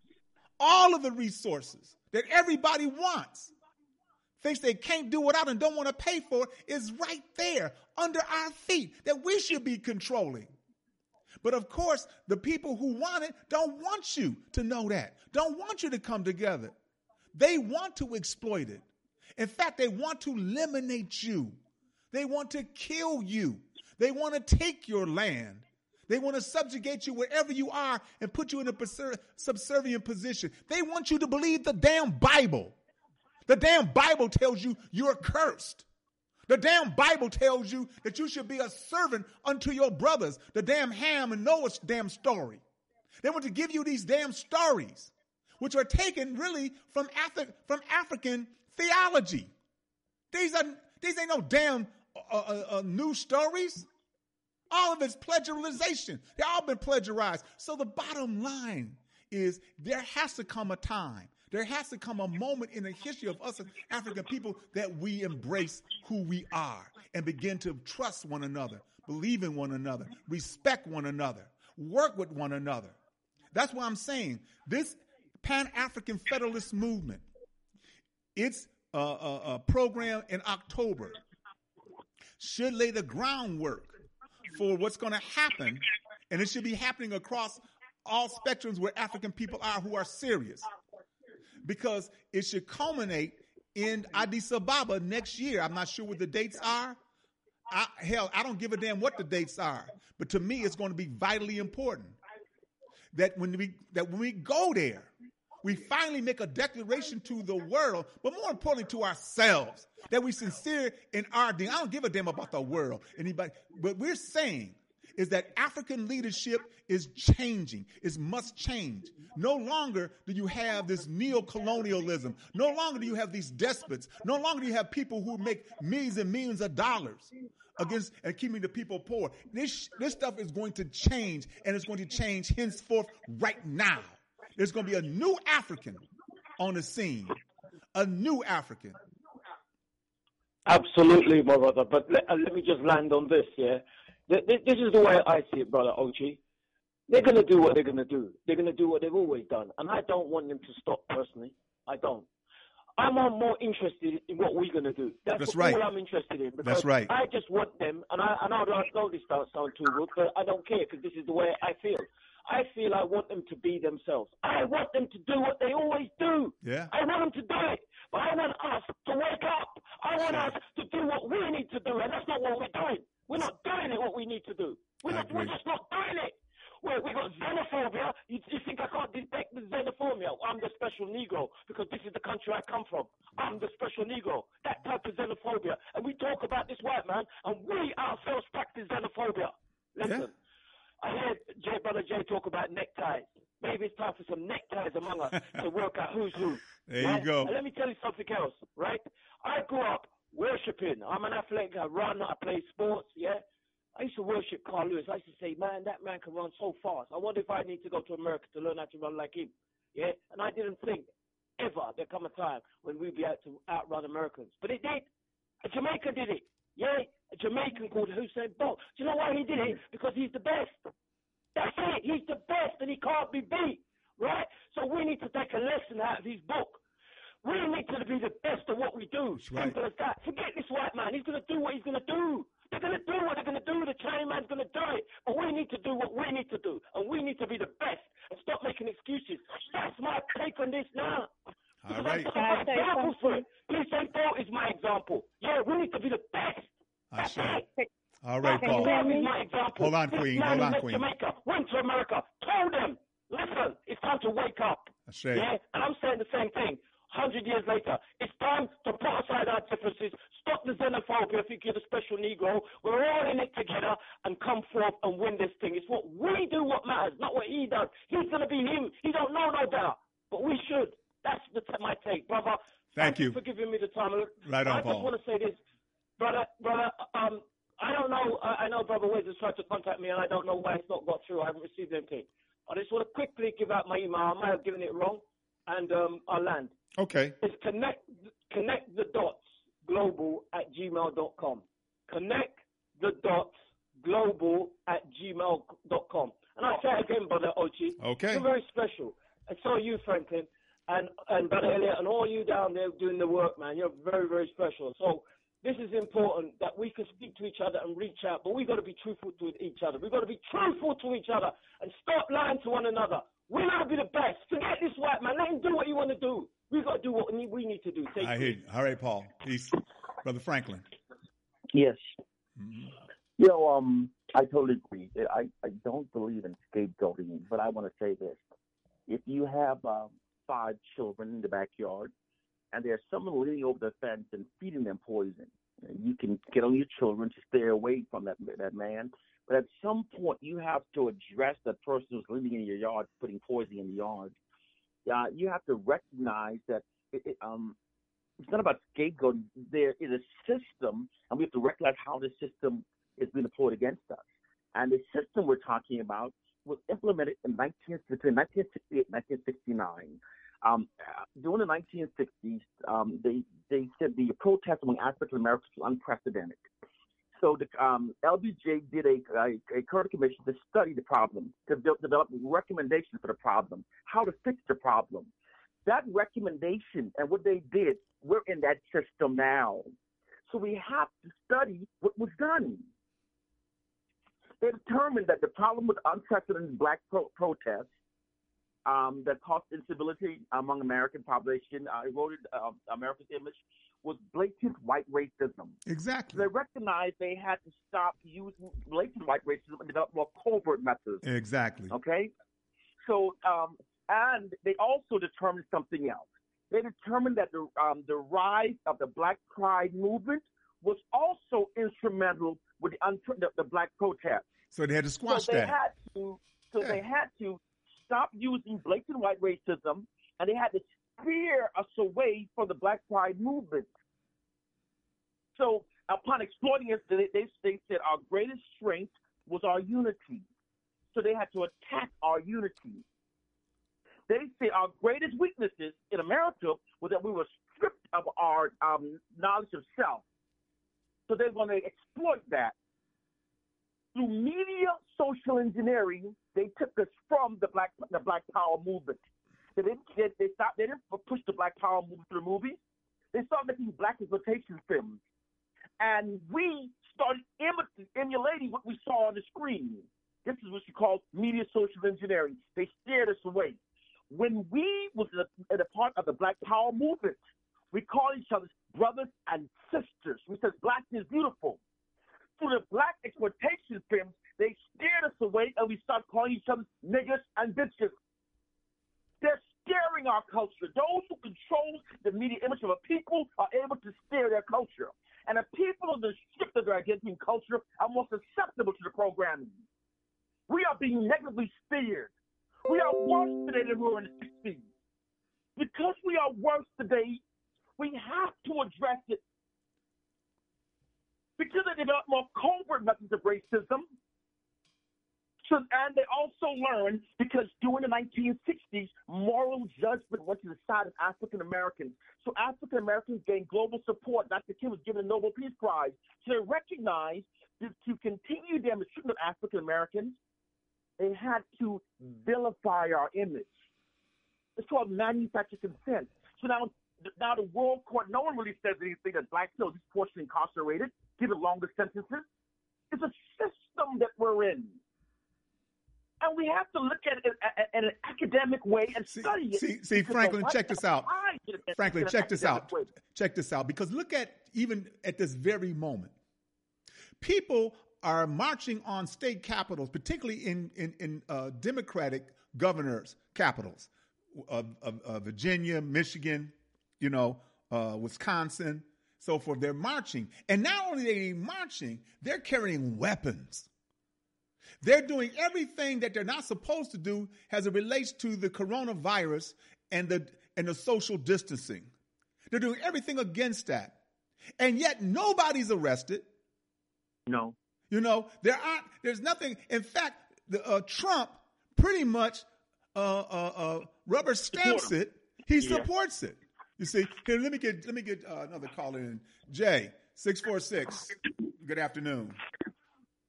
Speaker 3: all of the resources that everybody wants, thinks they can't do without and don't want to pay for, is right there under our feet that we should be controlling. But of course, the people who want it don't want you to know that, don't want you to come together. They want to exploit it. In fact, they want to eliminate you. They want to kill you. They want to take your land. They want to subjugate you wherever you are and put you in a subservient position. They want you to believe the damn Bible. The damn Bible tells you you're cursed. The damn Bible tells you that you should be a servant unto your brothers. The damn Ham and Noah's damn story. They want to give you these damn stories, which are taken really from Af- from African theology. These are these ain't no damn uh, uh, uh, new stories. All of it's plagiarization. They all been plagiarized. So the bottom line is there has to come a time. There has to come a moment in the history of us as African people that we embrace who we are and begin to trust one another, believe in one another, respect one another, work with one another. That's why I'm saying this Pan-African Federalist movement, its uh, uh, uh, program in October should lay the groundwork for what's going to happen, and it should be happening across all spectrums where African people are who are serious. Because it should culminate in Addis Ababa next year. I'm not sure what the dates are. I, hell, I don't give a damn what the dates are. But to me, it's going to be vitally important that when we that when we go there, we finally make a declaration to the world, but more importantly to ourselves, that we're sincere in our deed. I don't give a damn about the world, anybody. What we're saying is that African leadership is changing. It must change. No longer do you have this neo-colonialism. No longer do you have these despots. No longer do you have people who make millions and millions of dollars against and keeping the people poor. This, this stuff is going to change, and it's going to change henceforth right now. There's going to be a new African on the scene, a new African.
Speaker 8: Absolutely, my brother. But let, uh, let me just land on this, yeah? This is the way I see it, brother Ochi. They're going to do what they're going to do. They're going to do what they've always done. And I don't want them to stop personally. I don't. I'm more interested in what we're going to do. That's,
Speaker 3: That's
Speaker 8: what
Speaker 3: right.
Speaker 8: all I'm interested in.
Speaker 3: That's right.
Speaker 8: I just want them, and I, and I don't know this doesn't sound too good, but I don't care because this is the way I feel. I feel I want them to be themselves. I want them to do what they always do.
Speaker 3: Yeah.
Speaker 8: I want them to do it. But I want us to wake up. I want us to do what we need to do, and that's not what we're doing. We're not doing it what we need to do. We're, not, we're just not doing it. We're, we've got xenophobia. You, you think I can't detect the xenophobia? I'm the special Negro because this is the country I come from. I'm the special Negro. That type of xenophobia. And we talk about this white man, and we ourselves practice xenophobia. Listen, yeah. I heard Jay, Brother Jay talk about neckties. Maybe it's time for some neckties among us to work out who's who.
Speaker 3: There
Speaker 8: right?
Speaker 3: you go.
Speaker 8: And let me tell you something else, right? I grew up worshiping. I'm an athletic. I run. I play sports. Yeah. I used to worship Carl Lewis. I used to say, man, that man can run so fast. I wonder if I need to go to America to learn how to run like him. Yeah. And I didn't think ever there come a time when we'd be able to outrun Americans, but it did. A Jamaican did it. Yeah. A Jamaican called Usain Bolt. Do you know why he did it? Because he's the best. That's it. He's the best, and he can't be beat. Right. So we need to take a lesson out of his book. We need to be the best at what we do.
Speaker 3: Right.
Speaker 8: Simple as that. Forget this white man. He's going to do what he's going to do. They're going to do what they're going to do. The Chinaman's going to do it. But we need to do what we need to do. And we need to be the best and stop making excuses. That's my take on this now.
Speaker 3: All right.
Speaker 8: I'm example for it. Usain Bolt is my example. Yeah, we need to be the best.
Speaker 3: I
Speaker 8: That's
Speaker 3: sure.
Speaker 8: it.
Speaker 3: All right,
Speaker 8: Paul.
Speaker 3: Paul.
Speaker 8: Is my example.
Speaker 3: Hold on,
Speaker 8: This
Speaker 3: Queen.
Speaker 8: man
Speaker 3: Hold on,
Speaker 8: left
Speaker 3: Queen.
Speaker 8: Jamaica, went to America, told them, listen, it's time to wake up.
Speaker 3: That's right.
Speaker 8: Yeah, and I'm saying the same thing. Hundred years later, it's time to put aside our differences, stop the xenophobia. If you're the special Negro, we're all in it together and come forth and win this thing. It's what we do what matters, not what he does. He's going to be him. He don't know no better, but we should. That's the t- my take, brother.
Speaker 3: Thank you
Speaker 8: for giving me the time.
Speaker 3: Right on,
Speaker 8: I
Speaker 3: Paul.
Speaker 8: just want to say this, brother. Brother, um, I don't know. I, I know Brother Wiz has tried to contact me, and I don't know why it's not got through. I haven't received anything. I just want to quickly give out my email. I might have given it wrong, and um, I'll land.
Speaker 3: Okay.
Speaker 8: It's connect connect the dots global at gmail dot com. Connect the dots global at gmail dot com. And I say it again, Brother Ochi.
Speaker 3: Okay.
Speaker 8: You're very special. And so are you, Franklin. And, and Brother Elliot, and all you down there doing the work, man. You're very, very special. So this is important that we can speak to each other and reach out, but we've got to be truthful to each other. We've got to be truthful to each other and stop lying to one another. We got to be the best. Forget this white man. Let him do what he want to do. We've got to do what we need to do. Take
Speaker 3: I hear you. All right, Paul. Peace. Brother Franklin.
Speaker 5: Yes.
Speaker 3: Mm-hmm.
Speaker 5: You know, um, I totally agree. I, I don't believe in scapegoating, but I want to say this. If you have uh, five children in the backyard and there's someone leaning over the fence and feeding them poison, you can get on your children to stay away from that that man. But at some point, you have to address the person who's living in your yard, putting poison in the yard. Uh, you have to recognize that it, it, um, it's not about scapegoating. There is a system, and we have to recognize how the system is being deployed against us. And the system we're talking about was implemented in nineteen, between nineteen sixty-eight and nineteen sixty-nine. Um, during the nineteen sixties, um, they, they said the protest among African Americans was unprecedented. So the um, L B J did a, a, a Carter Commission to study the problem, to de- develop recommendations for the problem, how to fix the problem. That recommendation and what they did, we're in that system now. So we have to study what was done. They determined that the problem with unprecedented black pro- protests um, that caused instability among American population, uh, eroded uh, America's image, was blatant white racism.
Speaker 3: Exactly.
Speaker 5: They recognized they had to stop using blatant white racism and develop more covert methods.
Speaker 3: Exactly.
Speaker 5: Okay? So, um, and they also determined something else. They determined that the um, the rise of the Black Pride movement was also instrumental with the, un- the, the black protests.
Speaker 3: So they had to squash
Speaker 5: so they
Speaker 3: that.
Speaker 5: Had to, so
Speaker 3: yeah.
Speaker 5: they had to stop using blatant white racism, and they had to steer us away from the Black Pride movement. So upon exploiting it, they, they, they said our greatest strength was our unity. So they had to attack our unity. They say our greatest weaknesses in America was that we were stripped of our um, knowledge of self. So they're going to exploit that. Through media social engineering, they took us from the Black the Black Power movement. They didn't they, they stopped. They didn't push the Black Power movement through movies. They started making black exploitation films, and we started imit- emulating what we saw on the screen. This is what you call media social engineering. They steered us away. When we was a, a part of the Black Power movement, we called each other brothers and sisters. We said black is beautiful. Through the black exploitation films, they steered us away, and we started calling each other niggas and bitches. They're steering our culture. Those who control the media image of a people are able to steer their culture. And the people of the shift of their identity and culture are more susceptible to the programming. We are being negatively steered. We are worse today than we were in the sixties. Because we are worse today, we have to address it. Because they developed more covert methods of racism. So, and they also learned, because during the nineteen sixties, moral judgment went to the side of African Americans. So African Americans gained global support. Doctor King was given a Nobel Peace Prize. So they recognized that to continue their mistreatment of African Americans, they had to vilify our image. It's called manufactured consent. So now, now the World Court, no one really says anything that blacks are disproportionately incarcerated, given longer sentences. It's a system that we're in. And we have to look at it in an academic way and
Speaker 3: see,
Speaker 5: study it.
Speaker 3: See, see Franklin, check this out. Franklin, check this out.
Speaker 5: Way.
Speaker 3: Check this out. Because look at, even at this very moment, people are marching on state capitals, particularly in, in, in uh, Democratic governors' capitals, of, of, of Virginia, Michigan, you know, uh, Wisconsin, so forth. They're marching. And not only are they marching, they're carrying weapons. They're doing everything that they're not supposed to do as it relates to the coronavirus and the and the social distancing. They're doing everything against that. And yet nobody's arrested.
Speaker 5: No.
Speaker 3: You know, there aren't, there's nothing. In fact, the, uh, Trump pretty much uh, uh, uh, rubber stamps it. He
Speaker 5: yeah.
Speaker 3: supports it. You see, here, let me get, let me get uh, another caller in. Jay, six four six. Good afternoon.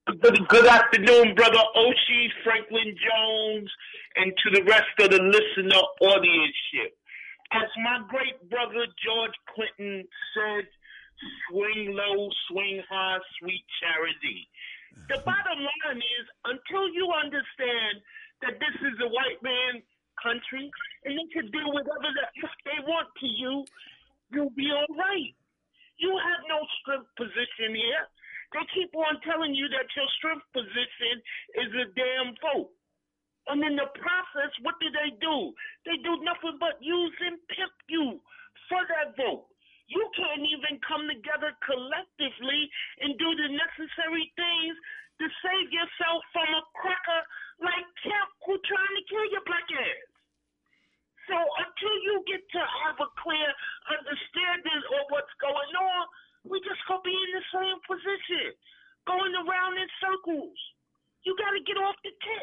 Speaker 9: Good, good afternoon, Brother Oshie, Franklin Jones, and to the rest of the listener audience. As my great brother George Clinton said, swing low, swing high, sweet charity. The bottom line is, until you understand that this is a white man country and they can do whatever the f they want to you, you'll be all right. You have no strength position here. They keep on telling you that your strength position is a damn vote. And in the process, what do they do? They do nothing but use and pimp you for that vote. You can't even come together collectively and do the necessary things to save yourself from a cracker like Kemp who trying to kill your black ass. So until you get to have a clear understanding of what's going on, we just gonna be in the same position, going around in circles. You gotta get off the tit.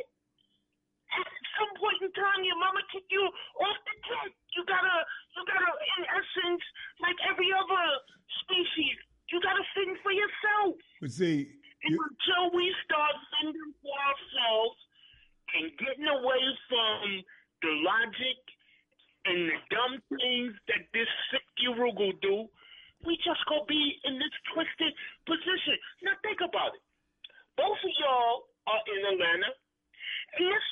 Speaker 9: At some point in time, your mama kick you off the tit. You gotta, you gotta, in essence, like every other species, you gotta fend for yourself.
Speaker 3: But see,
Speaker 9: and until we start fending for ourselves and getting away from the logic and the dumb things that this sick Urugu do, we just gonna be in this twisted position. Now think about it. Both of y'all are in Atlanta, and this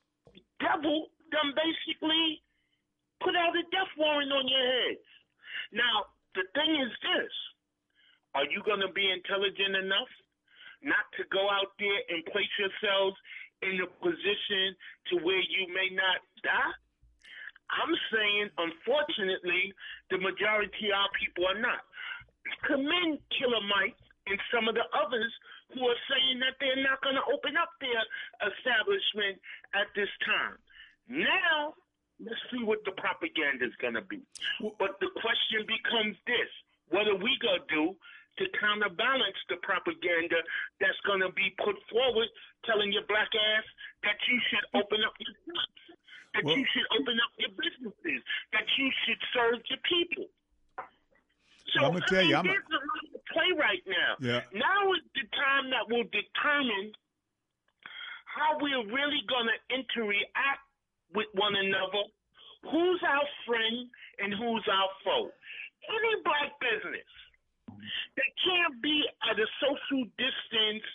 Speaker 9: devil done basically put out a death warrant on your heads. Now, the thing is this. Are you gonna be intelligent enough not to go out there and place yourselves in a position to where you may not die? I'm saying, unfortunately, the majority of our people are not. Commend Killer Mike and some of the others who are saying that they're not going to open up their establishment at this time. Now, let's see what the propaganda is going to be. But the question becomes this. What are we going to do to counterbalance the propaganda that's going to be put forward telling your black ass that you should open up your shops, that well, you should open up your businesses, that you should serve your people? So
Speaker 3: well, I'm gonna tell
Speaker 9: I mean,
Speaker 3: you, I'm
Speaker 9: there's a lot to play right now.
Speaker 3: Yeah.
Speaker 9: Now is the time that will determine how we're really going to interact with one another, who's our friend and who's our foe. Any black business that can't be at a social distance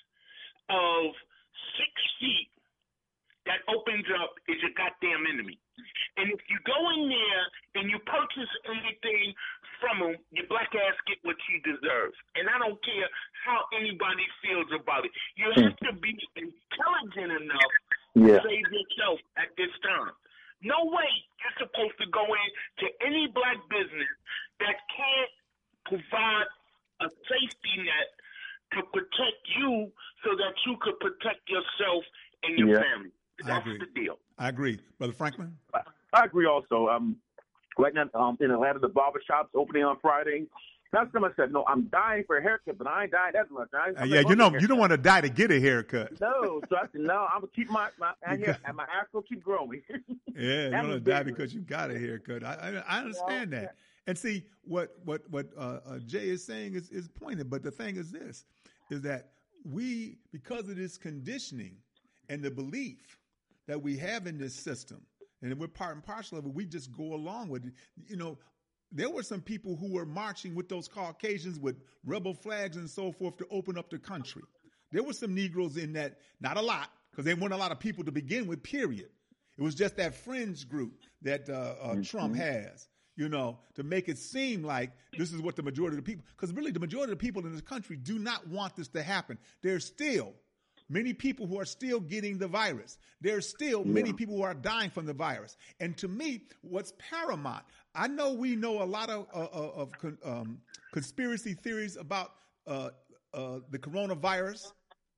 Speaker 9: of six feet that opens up is your goddamn enemy. And if you go in there and you purchase anything from them, your black ass get what you deserve. And I don't care how anybody feels about it. You have to be intelligent enough
Speaker 5: Yeah.
Speaker 9: to save yourself at this time. No way you're supposed to go in to any black business that can't provide a safety net to protect you so that you could protect yourself and your
Speaker 5: Yeah.
Speaker 9: family. That's
Speaker 3: agree.
Speaker 9: the deal.
Speaker 3: I agree. Brother Franklin?
Speaker 5: I, I agree also. Um, right now um, in Atlanta, the barber shop's opening on Friday. Now someone said, no, I'm dying for a haircut, but I ain't dying that much. I,
Speaker 3: Uh, yeah, you know, you don't want to die to get a haircut.
Speaker 5: No, so I said, no, I'm going to keep my, my, my hair, and my afro keep growing.
Speaker 3: Yeah, you
Speaker 5: That's
Speaker 3: don't want to die
Speaker 5: business.
Speaker 3: because you got a haircut. I, I, I understand that. And see, what what what uh, uh, Jay is saying is, is pointed. But the thing is this, is that we, because of this conditioning and the belief that we have in this system, and we're part and parcel of it, we just go along with it. You know, there were some people who were marching with those Caucasians with rebel flags and so forth to open up the country. There were some Negroes in that, not a lot, because they weren't a lot of people to begin with, period. It was just that fringe group that uh, uh, mm-hmm. Trump has, you know, to make it seem like this is what the majority of the people, because really the majority of the people in this country do not want this to happen. There's still many people who are still getting the virus. There's still yeah. many people who are dying from the virus. And to me, what's paramount, I know we know a lot of, uh, of um, conspiracy theories about uh, uh, the coronavirus,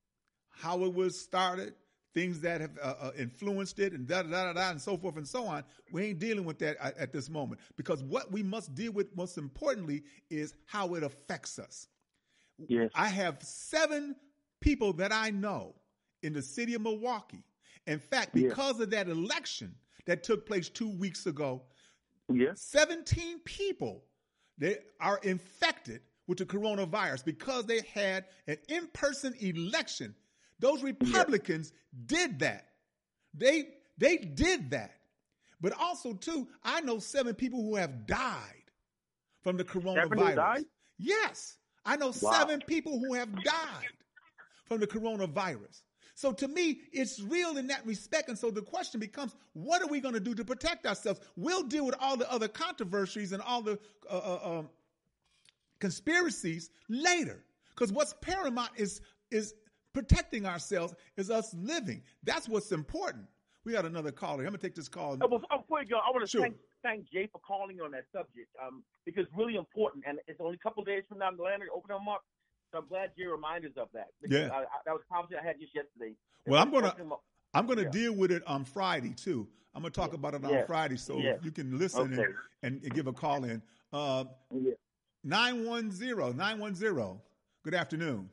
Speaker 3: how it was started, things that have uh, uh, influenced it, and da da da da, and so forth and so on. We ain't dealing with that at, at this moment, because what we must deal with, most importantly, is how it affects us.
Speaker 5: Yes.
Speaker 3: I have seven people that I know in the city of Milwaukee. In fact, because yeah. of that election that took place two weeks ago,
Speaker 5: yeah.
Speaker 3: seventeen people that are infected with the coronavirus because they had an in-person election Those Republicans yeah. did that. They they did that. But also, too, I know seven people who have died from the coronavirus. Died? Yes. I know wow. seven people who have died from the coronavirus. So to me, it's real in that respect. And so the question becomes, what are we going to do to protect ourselves? We'll deal with all the other controversies and all the uh, uh, um, conspiracies later. Because what's paramount is is protecting ourselves, is us living. That's what's important. We got another caller. I'm going to take this call.
Speaker 10: Oh, before you go, I want to
Speaker 3: sure.
Speaker 10: thank, thank Jay for calling on that subject um, because it's really important. And it's only a couple of days from now, the land will open them up. So I'm glad Jay reminded us of that. Because
Speaker 3: yeah.
Speaker 10: I, I, that was a conversation I had just yesterday.
Speaker 3: Well, I'm going to I'm going to yeah. deal with it on Friday, too. I'm going to talk yeah. about it on
Speaker 10: yeah.
Speaker 3: Friday so
Speaker 10: yeah.
Speaker 3: you can listen
Speaker 10: okay.
Speaker 3: and, and give a call in. Uh,
Speaker 10: yeah.
Speaker 3: nine one zero, nine one zero. Good afternoon.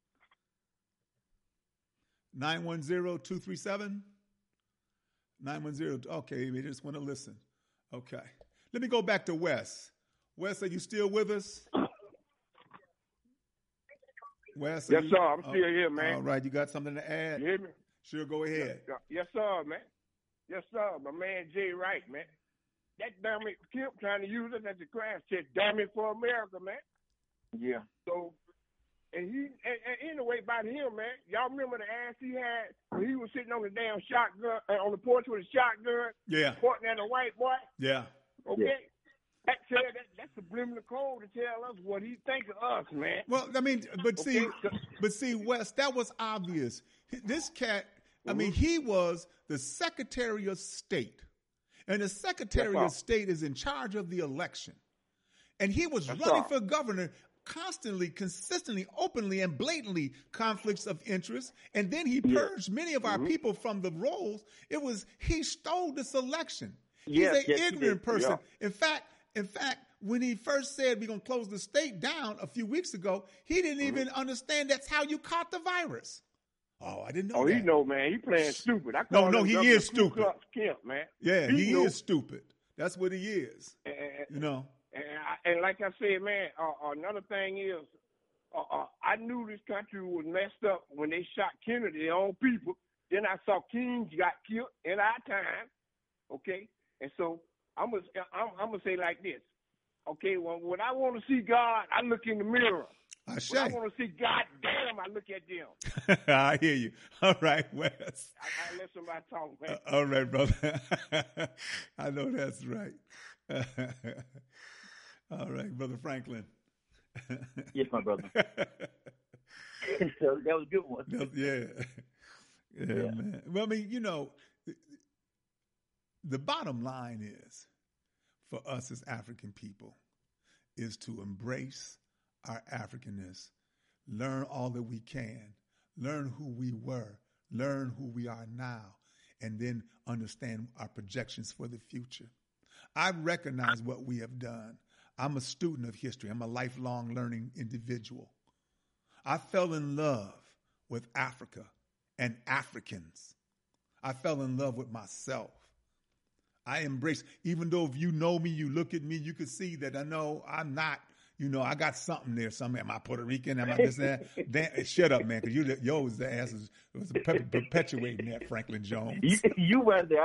Speaker 3: nine one zero, two three seven. nine one zero. Okay, we just want to listen. Okay. Let me go back to Wes. Wes, are you still with us? Wes,
Speaker 6: yes,
Speaker 3: you,
Speaker 6: sir. I'm
Speaker 3: oh,
Speaker 6: still here, man.
Speaker 3: All right. You got something to add?
Speaker 6: You hear me?
Speaker 3: Sure, go ahead.
Speaker 6: Yes, yes, sir, man. Yes, sir. My man Jay Wright, man. That damn it, Kemp trying to use it as a crash test. Damn it for America, man.
Speaker 5: Yeah.
Speaker 6: So, and he, and, and anyway, about him, man, y'all remember the ass he had when he was sitting on the damn shotgun, uh, on the porch with a shotgun?
Speaker 3: Yeah.
Speaker 6: Pointing at a white boy?
Speaker 3: Yeah.
Speaker 6: Okay.
Speaker 5: Yeah.
Speaker 6: That tell, that, that's subliminal code to tell us what he think of us, man.
Speaker 3: Well, I mean, but
Speaker 6: okay.
Speaker 3: see, but see, Wes, that was obvious. This cat, I mm-hmm. mean, he was the Secretary of State. And the Secretary
Speaker 6: yes,
Speaker 3: of State is in charge of the election. And he was
Speaker 6: That's
Speaker 3: running
Speaker 6: all.
Speaker 3: for governor constantly, consistently, openly, and blatantly conflicts of interest. And then he purged yeah. many of our mm-hmm. people from the roles. It was, he stole this election.
Speaker 6: Yes,
Speaker 3: He's an
Speaker 6: yes,
Speaker 3: ignorant person.
Speaker 6: Yeah.
Speaker 3: In fact, in fact, when he first said we're going to close the state down a few weeks ago, he didn't mm-hmm. even understand that's how you caught the virus. Oh, I didn't know
Speaker 6: oh,
Speaker 3: that.
Speaker 6: he know, man. He playing stupid. I
Speaker 3: no,
Speaker 6: call
Speaker 3: no,
Speaker 6: him
Speaker 3: he
Speaker 6: Governor
Speaker 3: is
Speaker 6: Ku
Speaker 3: stupid.
Speaker 6: Klux Kemp, man.
Speaker 3: Yeah,
Speaker 6: he,
Speaker 3: he
Speaker 6: know.
Speaker 3: is stupid. That's what he is.
Speaker 6: And,
Speaker 3: you know.
Speaker 6: And, I, and like I said, man, uh, another thing is, uh, uh, I knew this country was messed up when they shot Kennedy, their own people. Then I saw King got killed in our time. Okay, and so I'm gonna I'm, I'm gonna say like this. Okay, well, when I want to see God, I look in the mirror.
Speaker 3: I
Speaker 6: when I want to see God, damn, I look at them.
Speaker 3: I hear you. All right, Wes.
Speaker 6: I, I let somebody talk, man.
Speaker 3: Uh, all right, brother. I know that's right. All right, Brother Franklin.
Speaker 5: Yes, my brother. So that was a good one.
Speaker 3: Yeah. Yeah, yeah, man. Well, I mean, you know, the bottom line is, for us as African people, is to embrace our Africanness, learn all that we can, learn who we were, learn who we are now, and then understand our projections for the future. I recognize what we have done. I'm a student of history. I'm a lifelong learning individual. I fell in love with Africa and Africans. I fell in love with myself. I embrace, even though if you know me, you look at me, you can see that I know I'm not, you know, I got something there. Something. Am I Puerto Rican? Am I this and that? Damn, shut up, man, because you, yours, the ass is, was perpetuating that, Franklin Jones.
Speaker 5: You, you weren't there, I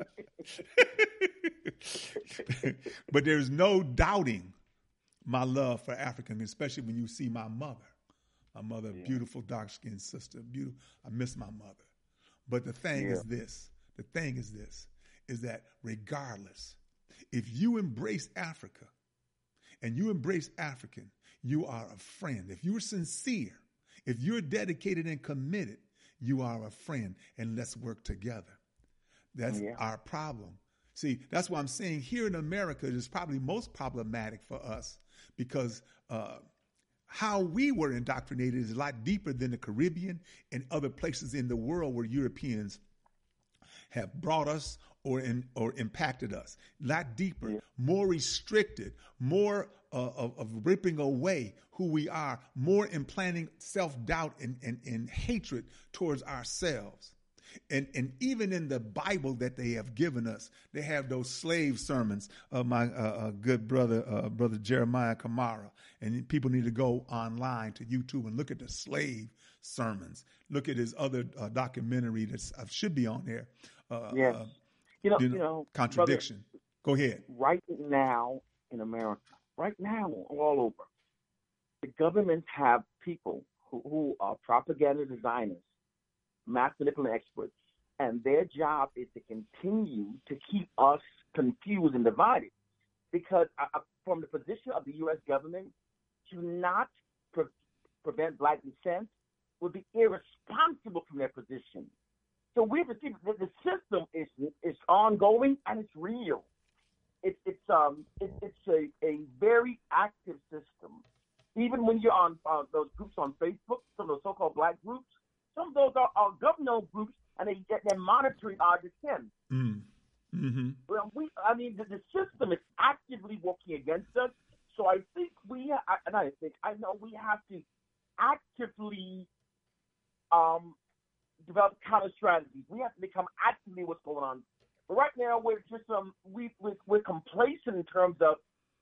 Speaker 5: didn't.
Speaker 3: But there's no doubting my love for African, especially when you see my mother. My mother, yeah. beautiful, dark-skinned sister, beautiful. I miss my mother. But the thing yeah. is this, the thing is this, is that regardless, if you embrace Africa and you embrace African, you are a friend. If you're sincere, if you're dedicated and committed, you are a friend, and let's work together. That's yeah. our problem. See, that's why I'm saying here in America, it is probably most problematic for us because uh, how we were indoctrinated is a lot deeper than the Caribbean and other places in the world where Europeans have brought us or in, or impacted us. A lot deeper, yeah. more restricted, more uh, of, of ripping away who we are, more implanting self-doubt and, and, and hatred towards ourselves. And and even in the Bible that they have given us, they have those slave sermons of my uh, uh, good brother, uh, brother Jeremiah Kamara. And people need to go online to YouTube and look at the slave sermons. Look at his other uh, documentary that uh, should be on there. Uh,
Speaker 10: yes.
Speaker 3: uh,
Speaker 10: you know,
Speaker 3: you
Speaker 10: you
Speaker 3: know,
Speaker 10: know,
Speaker 3: contradiction.
Speaker 10: brother,
Speaker 3: go ahead.
Speaker 10: Right now in America, right now all over, the governments have people who, who are propaganda designers, mass manipulating experts, and their job is to continue to keep us confused and divided. Because uh, from the position of the U S government, to not pre- prevent black descent would be irresponsible from their position. So we have to see that the system is is ongoing and it's real. It's it's um it, it's a, a very active system. Even when you're on uh, those groups on Facebook, some of those so-called black groups, some of those are, are governmental groups, and they they're monitoring our dissent.
Speaker 3: Mm. Mm-hmm.
Speaker 10: Well, we I mean the, the system is actively working against us. So I think we I, and I think I know we have to actively um develop counter strategies. We have to become actively what's going on. But right now we're just um we we're, we're complacent in terms of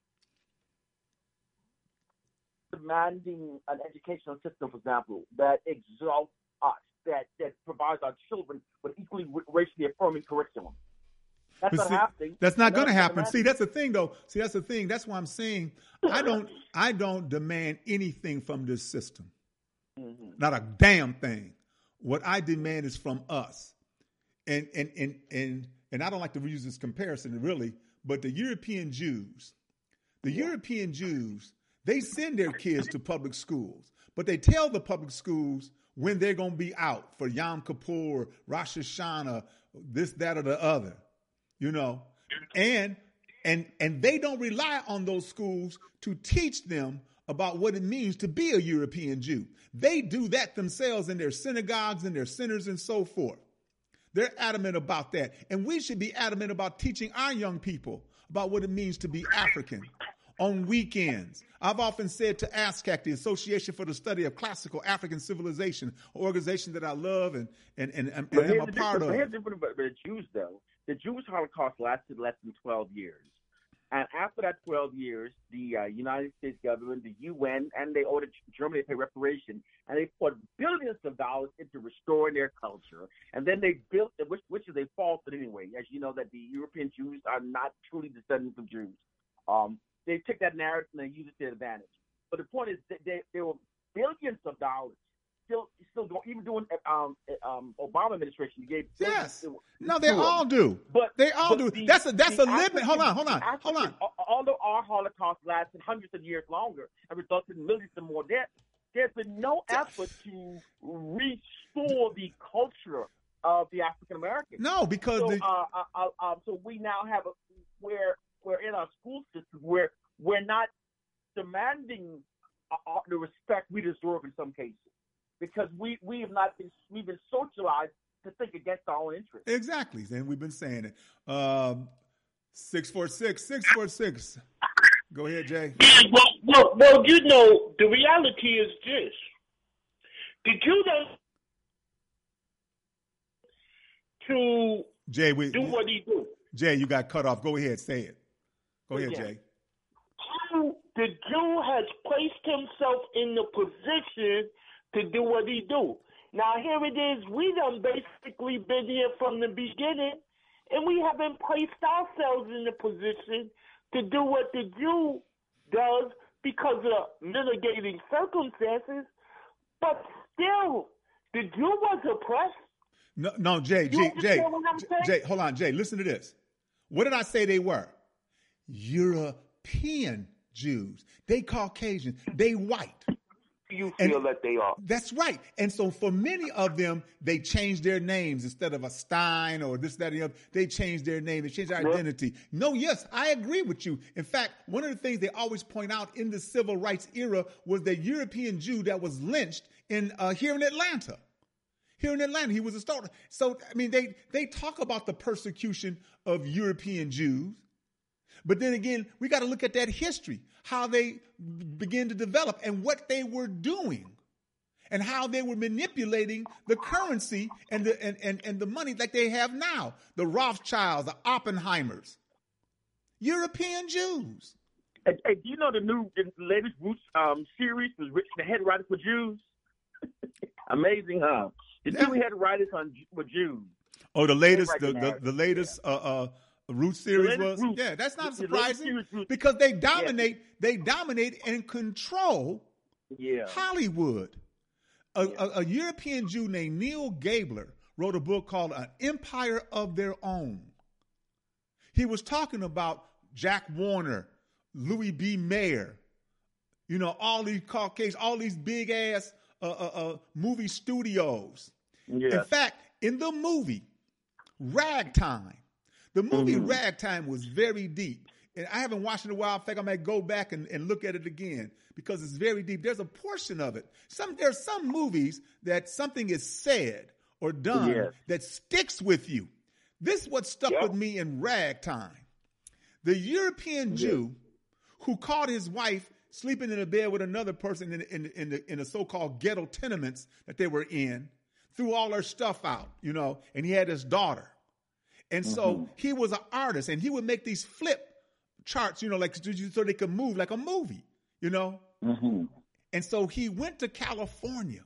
Speaker 10: demanding an educational system, for example, that exalts us, that, that provides our children with equally racially affirming curriculum. That's not
Speaker 3: see,
Speaker 10: happening.
Speaker 3: That's not going to happen.
Speaker 10: Demanding.
Speaker 3: See, that's the thing, though. See, that's the thing. That's why I'm saying I don't. I don't demand anything from this system.
Speaker 10: Mm-hmm.
Speaker 3: Not a damn thing. What I demand is from us, and and and and and I don't like to use this comparison, really, but the European Jews, the yeah. European Jews. They send their kids to public schools, but they tell the public schools when they're going to be out for Yom Kippur, Rosh Hashanah, this, that, or the other, you know, and and and they don't rely on those schools to teach them about what it means to be a European Jew. They do that themselves in their synagogues and their centers and so forth. They're adamant about that, and we should be adamant about teaching our young people about what it means to be African. On weekends, I've often said to ASCAC, the Association for the Study of Classical African Civilization, an organization that I love and and and, and, and am a part of.
Speaker 10: But here's the difference about the Jews, though. The Jewish Holocaust lasted less than twelve years. And after that twelve years, the uh, United States government, the U N, and they ordered Germany to pay reparation, and they poured billions of dollars into restoring their culture. And then they built, which, which is a falsehood anyway, as you know, that the European Jews are not truly descendants of Jews. Um, They took that narrative and they used it to their advantage. But the point is that they, there were billions of dollars still, still going, even during um, um, Obama administration. You gave
Speaker 3: yes,
Speaker 10: to,
Speaker 3: no, they all do.
Speaker 10: But
Speaker 3: they all
Speaker 10: but
Speaker 3: do.
Speaker 10: The,
Speaker 3: that's a that's a
Speaker 10: African,
Speaker 3: limit. Hold on, hold on,
Speaker 10: African,
Speaker 3: hold on.
Speaker 10: Although our Holocaust lasted hundreds of years longer and resulted in millions of more deaths, there's been no effort to restore the culture of the African Americans.
Speaker 3: No, because
Speaker 10: so,
Speaker 3: the,
Speaker 10: uh, uh, uh, so we now have a where. We're in our school system where we're not demanding uh, the respect we deserve in some cases because we, we have not been we've been socialized to think against our own interests.
Speaker 3: Exactly, and we've been saying it. Um, six four six six four six. Go ahead, Jay.
Speaker 9: Yeah, well, well, well, you know, the reality is this: the Jew does to
Speaker 3: Jay, we,
Speaker 9: do what he do.
Speaker 3: Jay, you got cut off. Go ahead, say it. Go ahead,
Speaker 9: yeah.
Speaker 3: Jay.
Speaker 9: The Jew has placed himself in the position to do what he do. Now, here it is. We done basically been here from the beginning, and we haven't placed ourselves in the position to do what the Jew does because of mitigating circumstances. But still, the Jew was oppressed.
Speaker 3: No, no, Jay, Jay, Jay, Jay, hold on, Jay, listen to this. What did I say they were? European Jews. They Caucasian. They white.
Speaker 9: You feel and that they are.
Speaker 3: That's right. And so for many of them, they changed their names instead of a Stein or this, that, and the other. They changed their name. They changed their
Speaker 9: yeah.
Speaker 3: identity. No, yes, I agree with you. In fact, one of the things they always point out in the civil rights era was the European Jew that was lynched in uh, here in Atlanta. Here in Atlanta, he was a starter. So, I mean, they, they talk about the persecution of European Jews. But then again, we got to look at that history, how they began to develop and what they were doing. and how they were manipulating the currency and the and, and, and the money like they have now. The Rothschilds, the Oppenheimers, European Jews.
Speaker 10: Hey, hey, do you know the new, the latest Roots um, series was written, the head writers for Jews? Amazing, huh? The two head writers on were Jews.
Speaker 3: Oh, the latest, the, the, the latest yeah. uh, uh, Roots series was?
Speaker 10: Roots.
Speaker 3: Yeah, that's not
Speaker 10: The
Speaker 3: surprising
Speaker 10: series,
Speaker 3: because they dominate, yeah. they dominate and control
Speaker 10: yeah.
Speaker 3: Hollywood. A,
Speaker 10: Yeah.
Speaker 3: a, a European Jew named Neil Gabler wrote a book called An Empire of Their Own. He was talking about Jack Warner, Louis B. Mayer, you know, all these Caucasians, all these big ass uh, uh, uh, movie studios.
Speaker 10: Yeah.
Speaker 3: In fact, in the movie Ragtime, the movie
Speaker 10: Mhm.
Speaker 3: Ragtime was very deep. And I haven't watched it in a while. In fact, I might go back and, and look at it again because it's very deep. There's a portion of it. Some There's some movies that something is said or done
Speaker 10: Yes.
Speaker 3: that sticks with you. This is what stuck
Speaker 10: Yep.
Speaker 3: with me in Ragtime. The European Jew who caught his wife sleeping in a bed with another person in, in, in the, in the so-called ghetto tenements that they were in, threw all her stuff out, you know, and he had his daughter. And so
Speaker 10: Mhm.
Speaker 3: he was an artist, and he would make these flip charts, you know, like so they could move like a movie, you know.
Speaker 10: Mm-hmm.
Speaker 3: And so he went to California,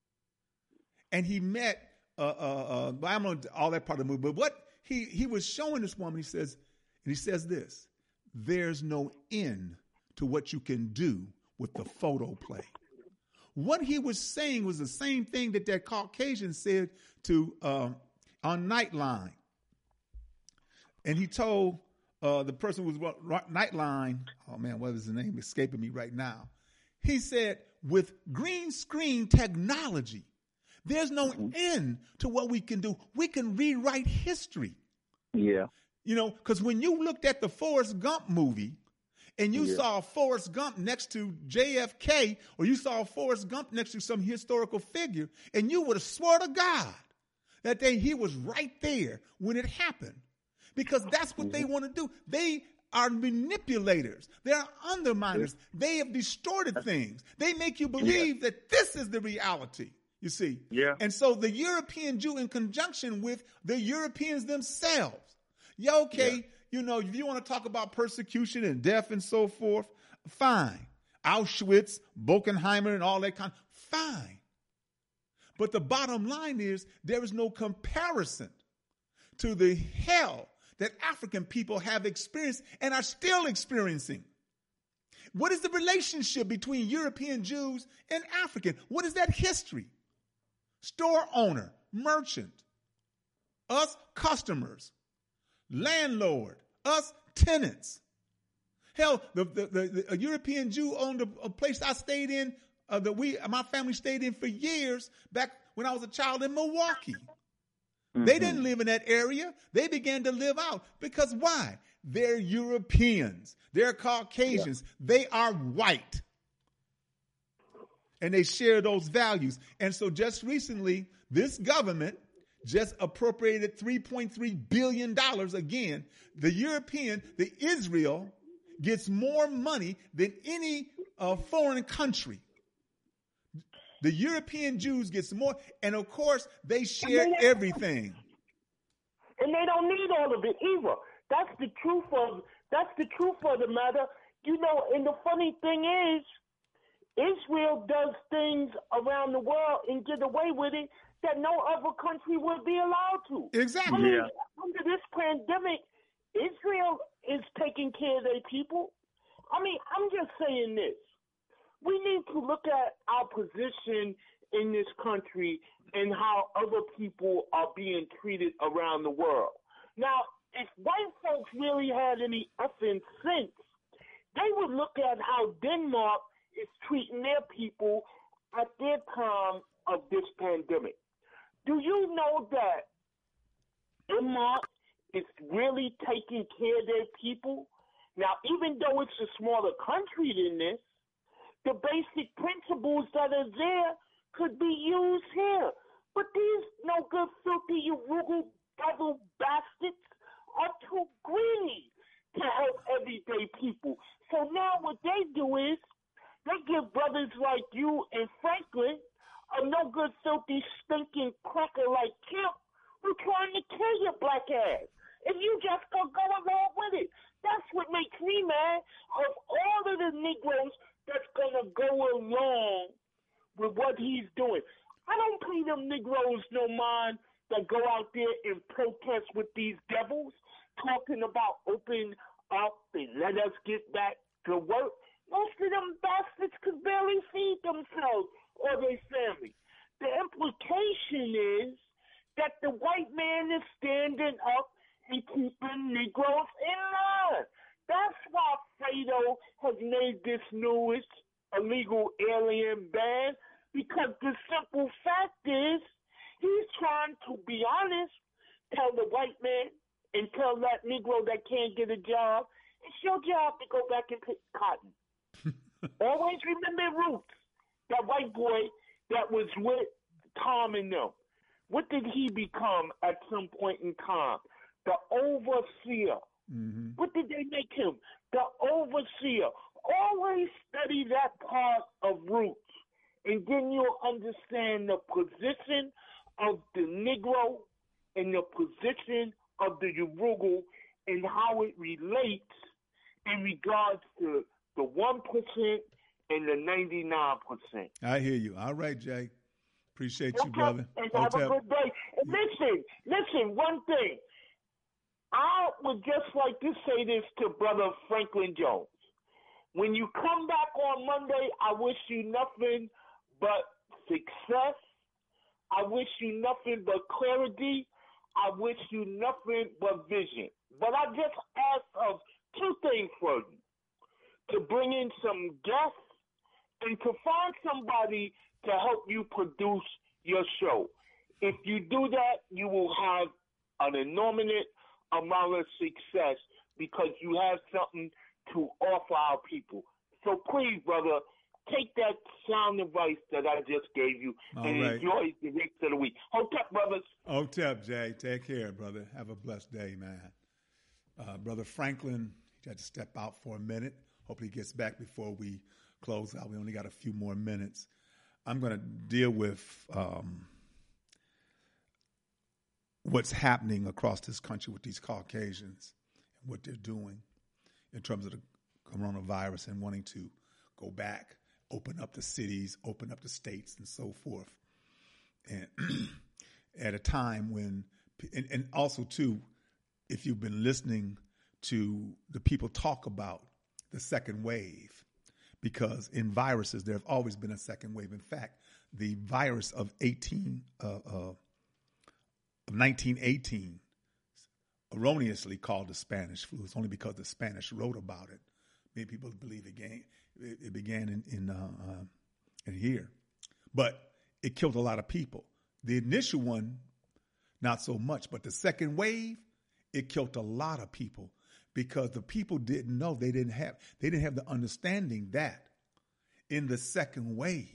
Speaker 3: and he met. Uh, uh, uh, I'm on all that part of the movie, but what he he was showing this woman, he says, and he says this: "There's no end to what you can do with the photo play." What he was saying was the same thing that that Caucasian said to uh, on Nightline, and he told uh, the person who was Nightline. Oh man, what is his name? Escaping me right now. He said, "With green screen technology, there's no end to what we can do. We can rewrite history."
Speaker 10: Yeah.
Speaker 3: You know, because when you looked at the Forrest Gump movie and you
Speaker 10: Yeah.
Speaker 3: saw Forrest Gump next to J F K, or you saw Forrest Gump next to some historical figure, and you would have swore to God that they, he was right there when it happened. Because that's what they want to do. They are manipulators. They're underminers. They have distorted things. They make you believe that this is the reality, you see.
Speaker 10: Yeah.
Speaker 3: And so the European Jew, in conjunction with the Europeans themselves, yeah, okay,
Speaker 10: Yeah.
Speaker 3: you know, if you want to talk about persecution and death and so forth, fine. Auschwitz, Bockenheimer, and all that kind, fine. But the bottom line is there is no comparison to the hell that African people have experienced and are still experiencing. What is the relationship between European Jews and African? What is that history? Store owner, merchant, us customers, landlord, us tenants. Hell, the, the, the, the a European Jew owned a, a place I stayed in, uh, that we, my family stayed in for years back when I was a child in Milwaukee. Mm-hmm. They didn't live in that area. They began to live out because why? They're Europeans. They're Caucasians. Yeah. They are white. And they share those values. And so just recently, this government just appropriated three point three billion dollars again. The European, the Israel, gets more money than any uh, foreign country. The European Jews gets more, and of course, they share
Speaker 11: they,
Speaker 3: everything.
Speaker 11: And they don't need all of it either. That's the truth of that's the truth of the matter. You know, and the funny thing is, Israel does things around the world and get away with it that no other country would be allowed to.
Speaker 3: Exactly.
Speaker 11: I mean,
Speaker 10: Yeah.
Speaker 11: under this pandemic, Israel is taking care of their people. I mean, I'm just saying this. We need to look at our position in this country and how other people are being treated around the world. Now, if white folks really had any effing sense, they would look at how Denmark is treating their people at their time of this pandemic. Do you know that Denmark is really taking care of their people? Now, even though it's a smaller country than this, the basic principles that are there could be used here. But these no good, filthy, Urugu devil bastards are too greedy to help everyday people. So now what they do is they give brothers like you and Franklin a no good, filthy, stinking cracker like Kemp who trying to kill your black ass. If you just go go along with it, that's what makes me mad. Of all of the Negroes that's gonna go along with what he's doing, I don't pay them Negroes no mind that go out there and protest with these devils, talking about open up and let us get back to work. Most of them bastards could barely feed themselves or their family. The implication is that the white man is standing up and keeping Negroes in line. That's why Fredo has made this newest illegal alien ban, because the simple fact is he's trying to be honest, tell the white man and tell that Negro that can't get a job, it's your job to go back and pick cotton. Always remember Roots, that white boy that was with Tom and them. What did he become at some point in time? The overseer. Mm-hmm. What did they make him? The overseer. Always study that part of Roots, and then you'll understand the position of the Negro and the position of the Yurugu and how it relates in regards to the one percent and the ninety-nine percent.
Speaker 3: I hear you. All right, Jay. Appreciate
Speaker 11: okay.
Speaker 3: you, brother.
Speaker 11: And have a good day. And listen, listen, one thing. I would just like to say this to Brother Franklin Jones. When you come back on Monday, I wish you nothing but success. I wish you nothing but clarity. I wish you nothing but vision. But I just ask of two things for you. To bring in some guests and to find somebody to help you produce your show. If you do that, you will have an enormous amount of success because you have something to offer our people. So please, brother, take that sound advice that I just gave you
Speaker 3: All
Speaker 11: and
Speaker 3: right.
Speaker 11: enjoy the rest of the week. Hotep, brothers.
Speaker 3: Hotep, Jay. Take care, brother. Have a blessed day, man. Uh, brother Franklin, he had to step out for a minute. Hopefully he gets back before we close out. We only got a few more minutes. I'm going to deal with um, what's happening across this country with these Caucasians and what they're doing in terms of the coronavirus and wanting to go back, open up the cities, open up the states, and so forth. And at a time when, and, and also too, if you've been listening to the people talk about the second wave, because in viruses, there have always been a second wave. In fact, the virus of eighteen, uh, uh, of nineteen eighteen, erroneously called the Spanish flu. It's only because the Spanish wrote about it. Many people believe it began, it, it began in in, uh, uh, in here, but it killed a lot of people. The initial one, not so much, but the second wave, it killed a lot of people. Because the people didn't know, they didn't have, they didn't have the understanding that in the second wave,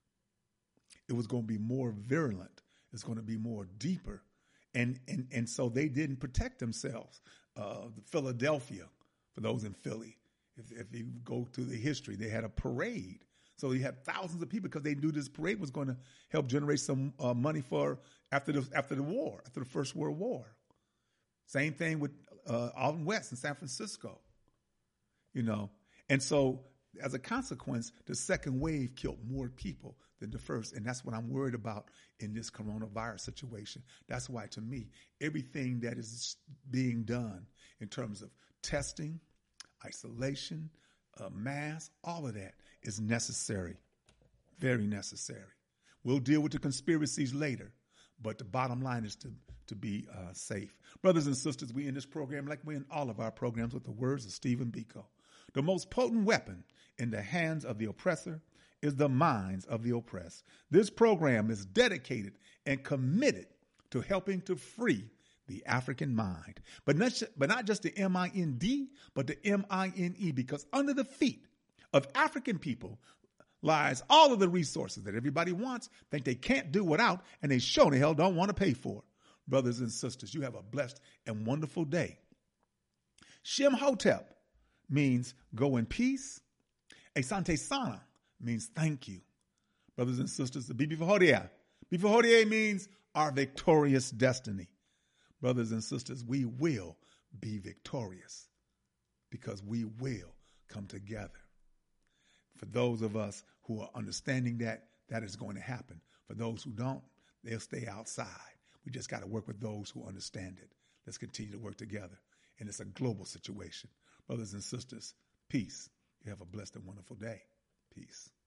Speaker 3: it was going to be more virulent. It's going to be more deeper. And, and, and so they didn't protect themselves. Uh, Philadelphia, for those in Philly, if, if you go through the history, they had a parade. So you had thousands of people because they knew this parade was going to help generate some uh, money for after the, after the war, after the First World War. Same thing with uh, Alton West in San Francisco, you know. And so as a consequence, the second wave killed more people than the first. And that's what I'm worried about in this coronavirus situation. That's why, to me, everything that is being done in terms of testing, isolation, uh, masks, all of that is necessary, very necessary. We'll deal with the conspiracies later. But the bottom line is to, to be uh, safe. Brothers and sisters, we end this program like we end all of our programs with the words of Stephen Biko. The most potent weapon in the hands of the oppressor is the minds of the oppressed. This program is dedicated and committed to helping to free the African mind. But not, but not just the M I N D, but the M I N E, because under the feet of African people lies all of the resources that everybody wants, think they can't do without, and they sure the hell don't want to pay for. Brothers and sisters, you have a blessed and wonderful day. Shem Hotep means go in peace. Asante Sana means thank you. Brothers and sisters, the Bibifahodia. Bibifahodia means our victorious destiny. Brothers and sisters, we will be victorious because we will come together. For those of us who are understanding that, that is going to happen. For those who don't, they'll stay outside. We just got to work with those who understand it. Let's continue to work together. And it's a global situation. Brothers and sisters, peace. You have a blessed and wonderful day. Peace.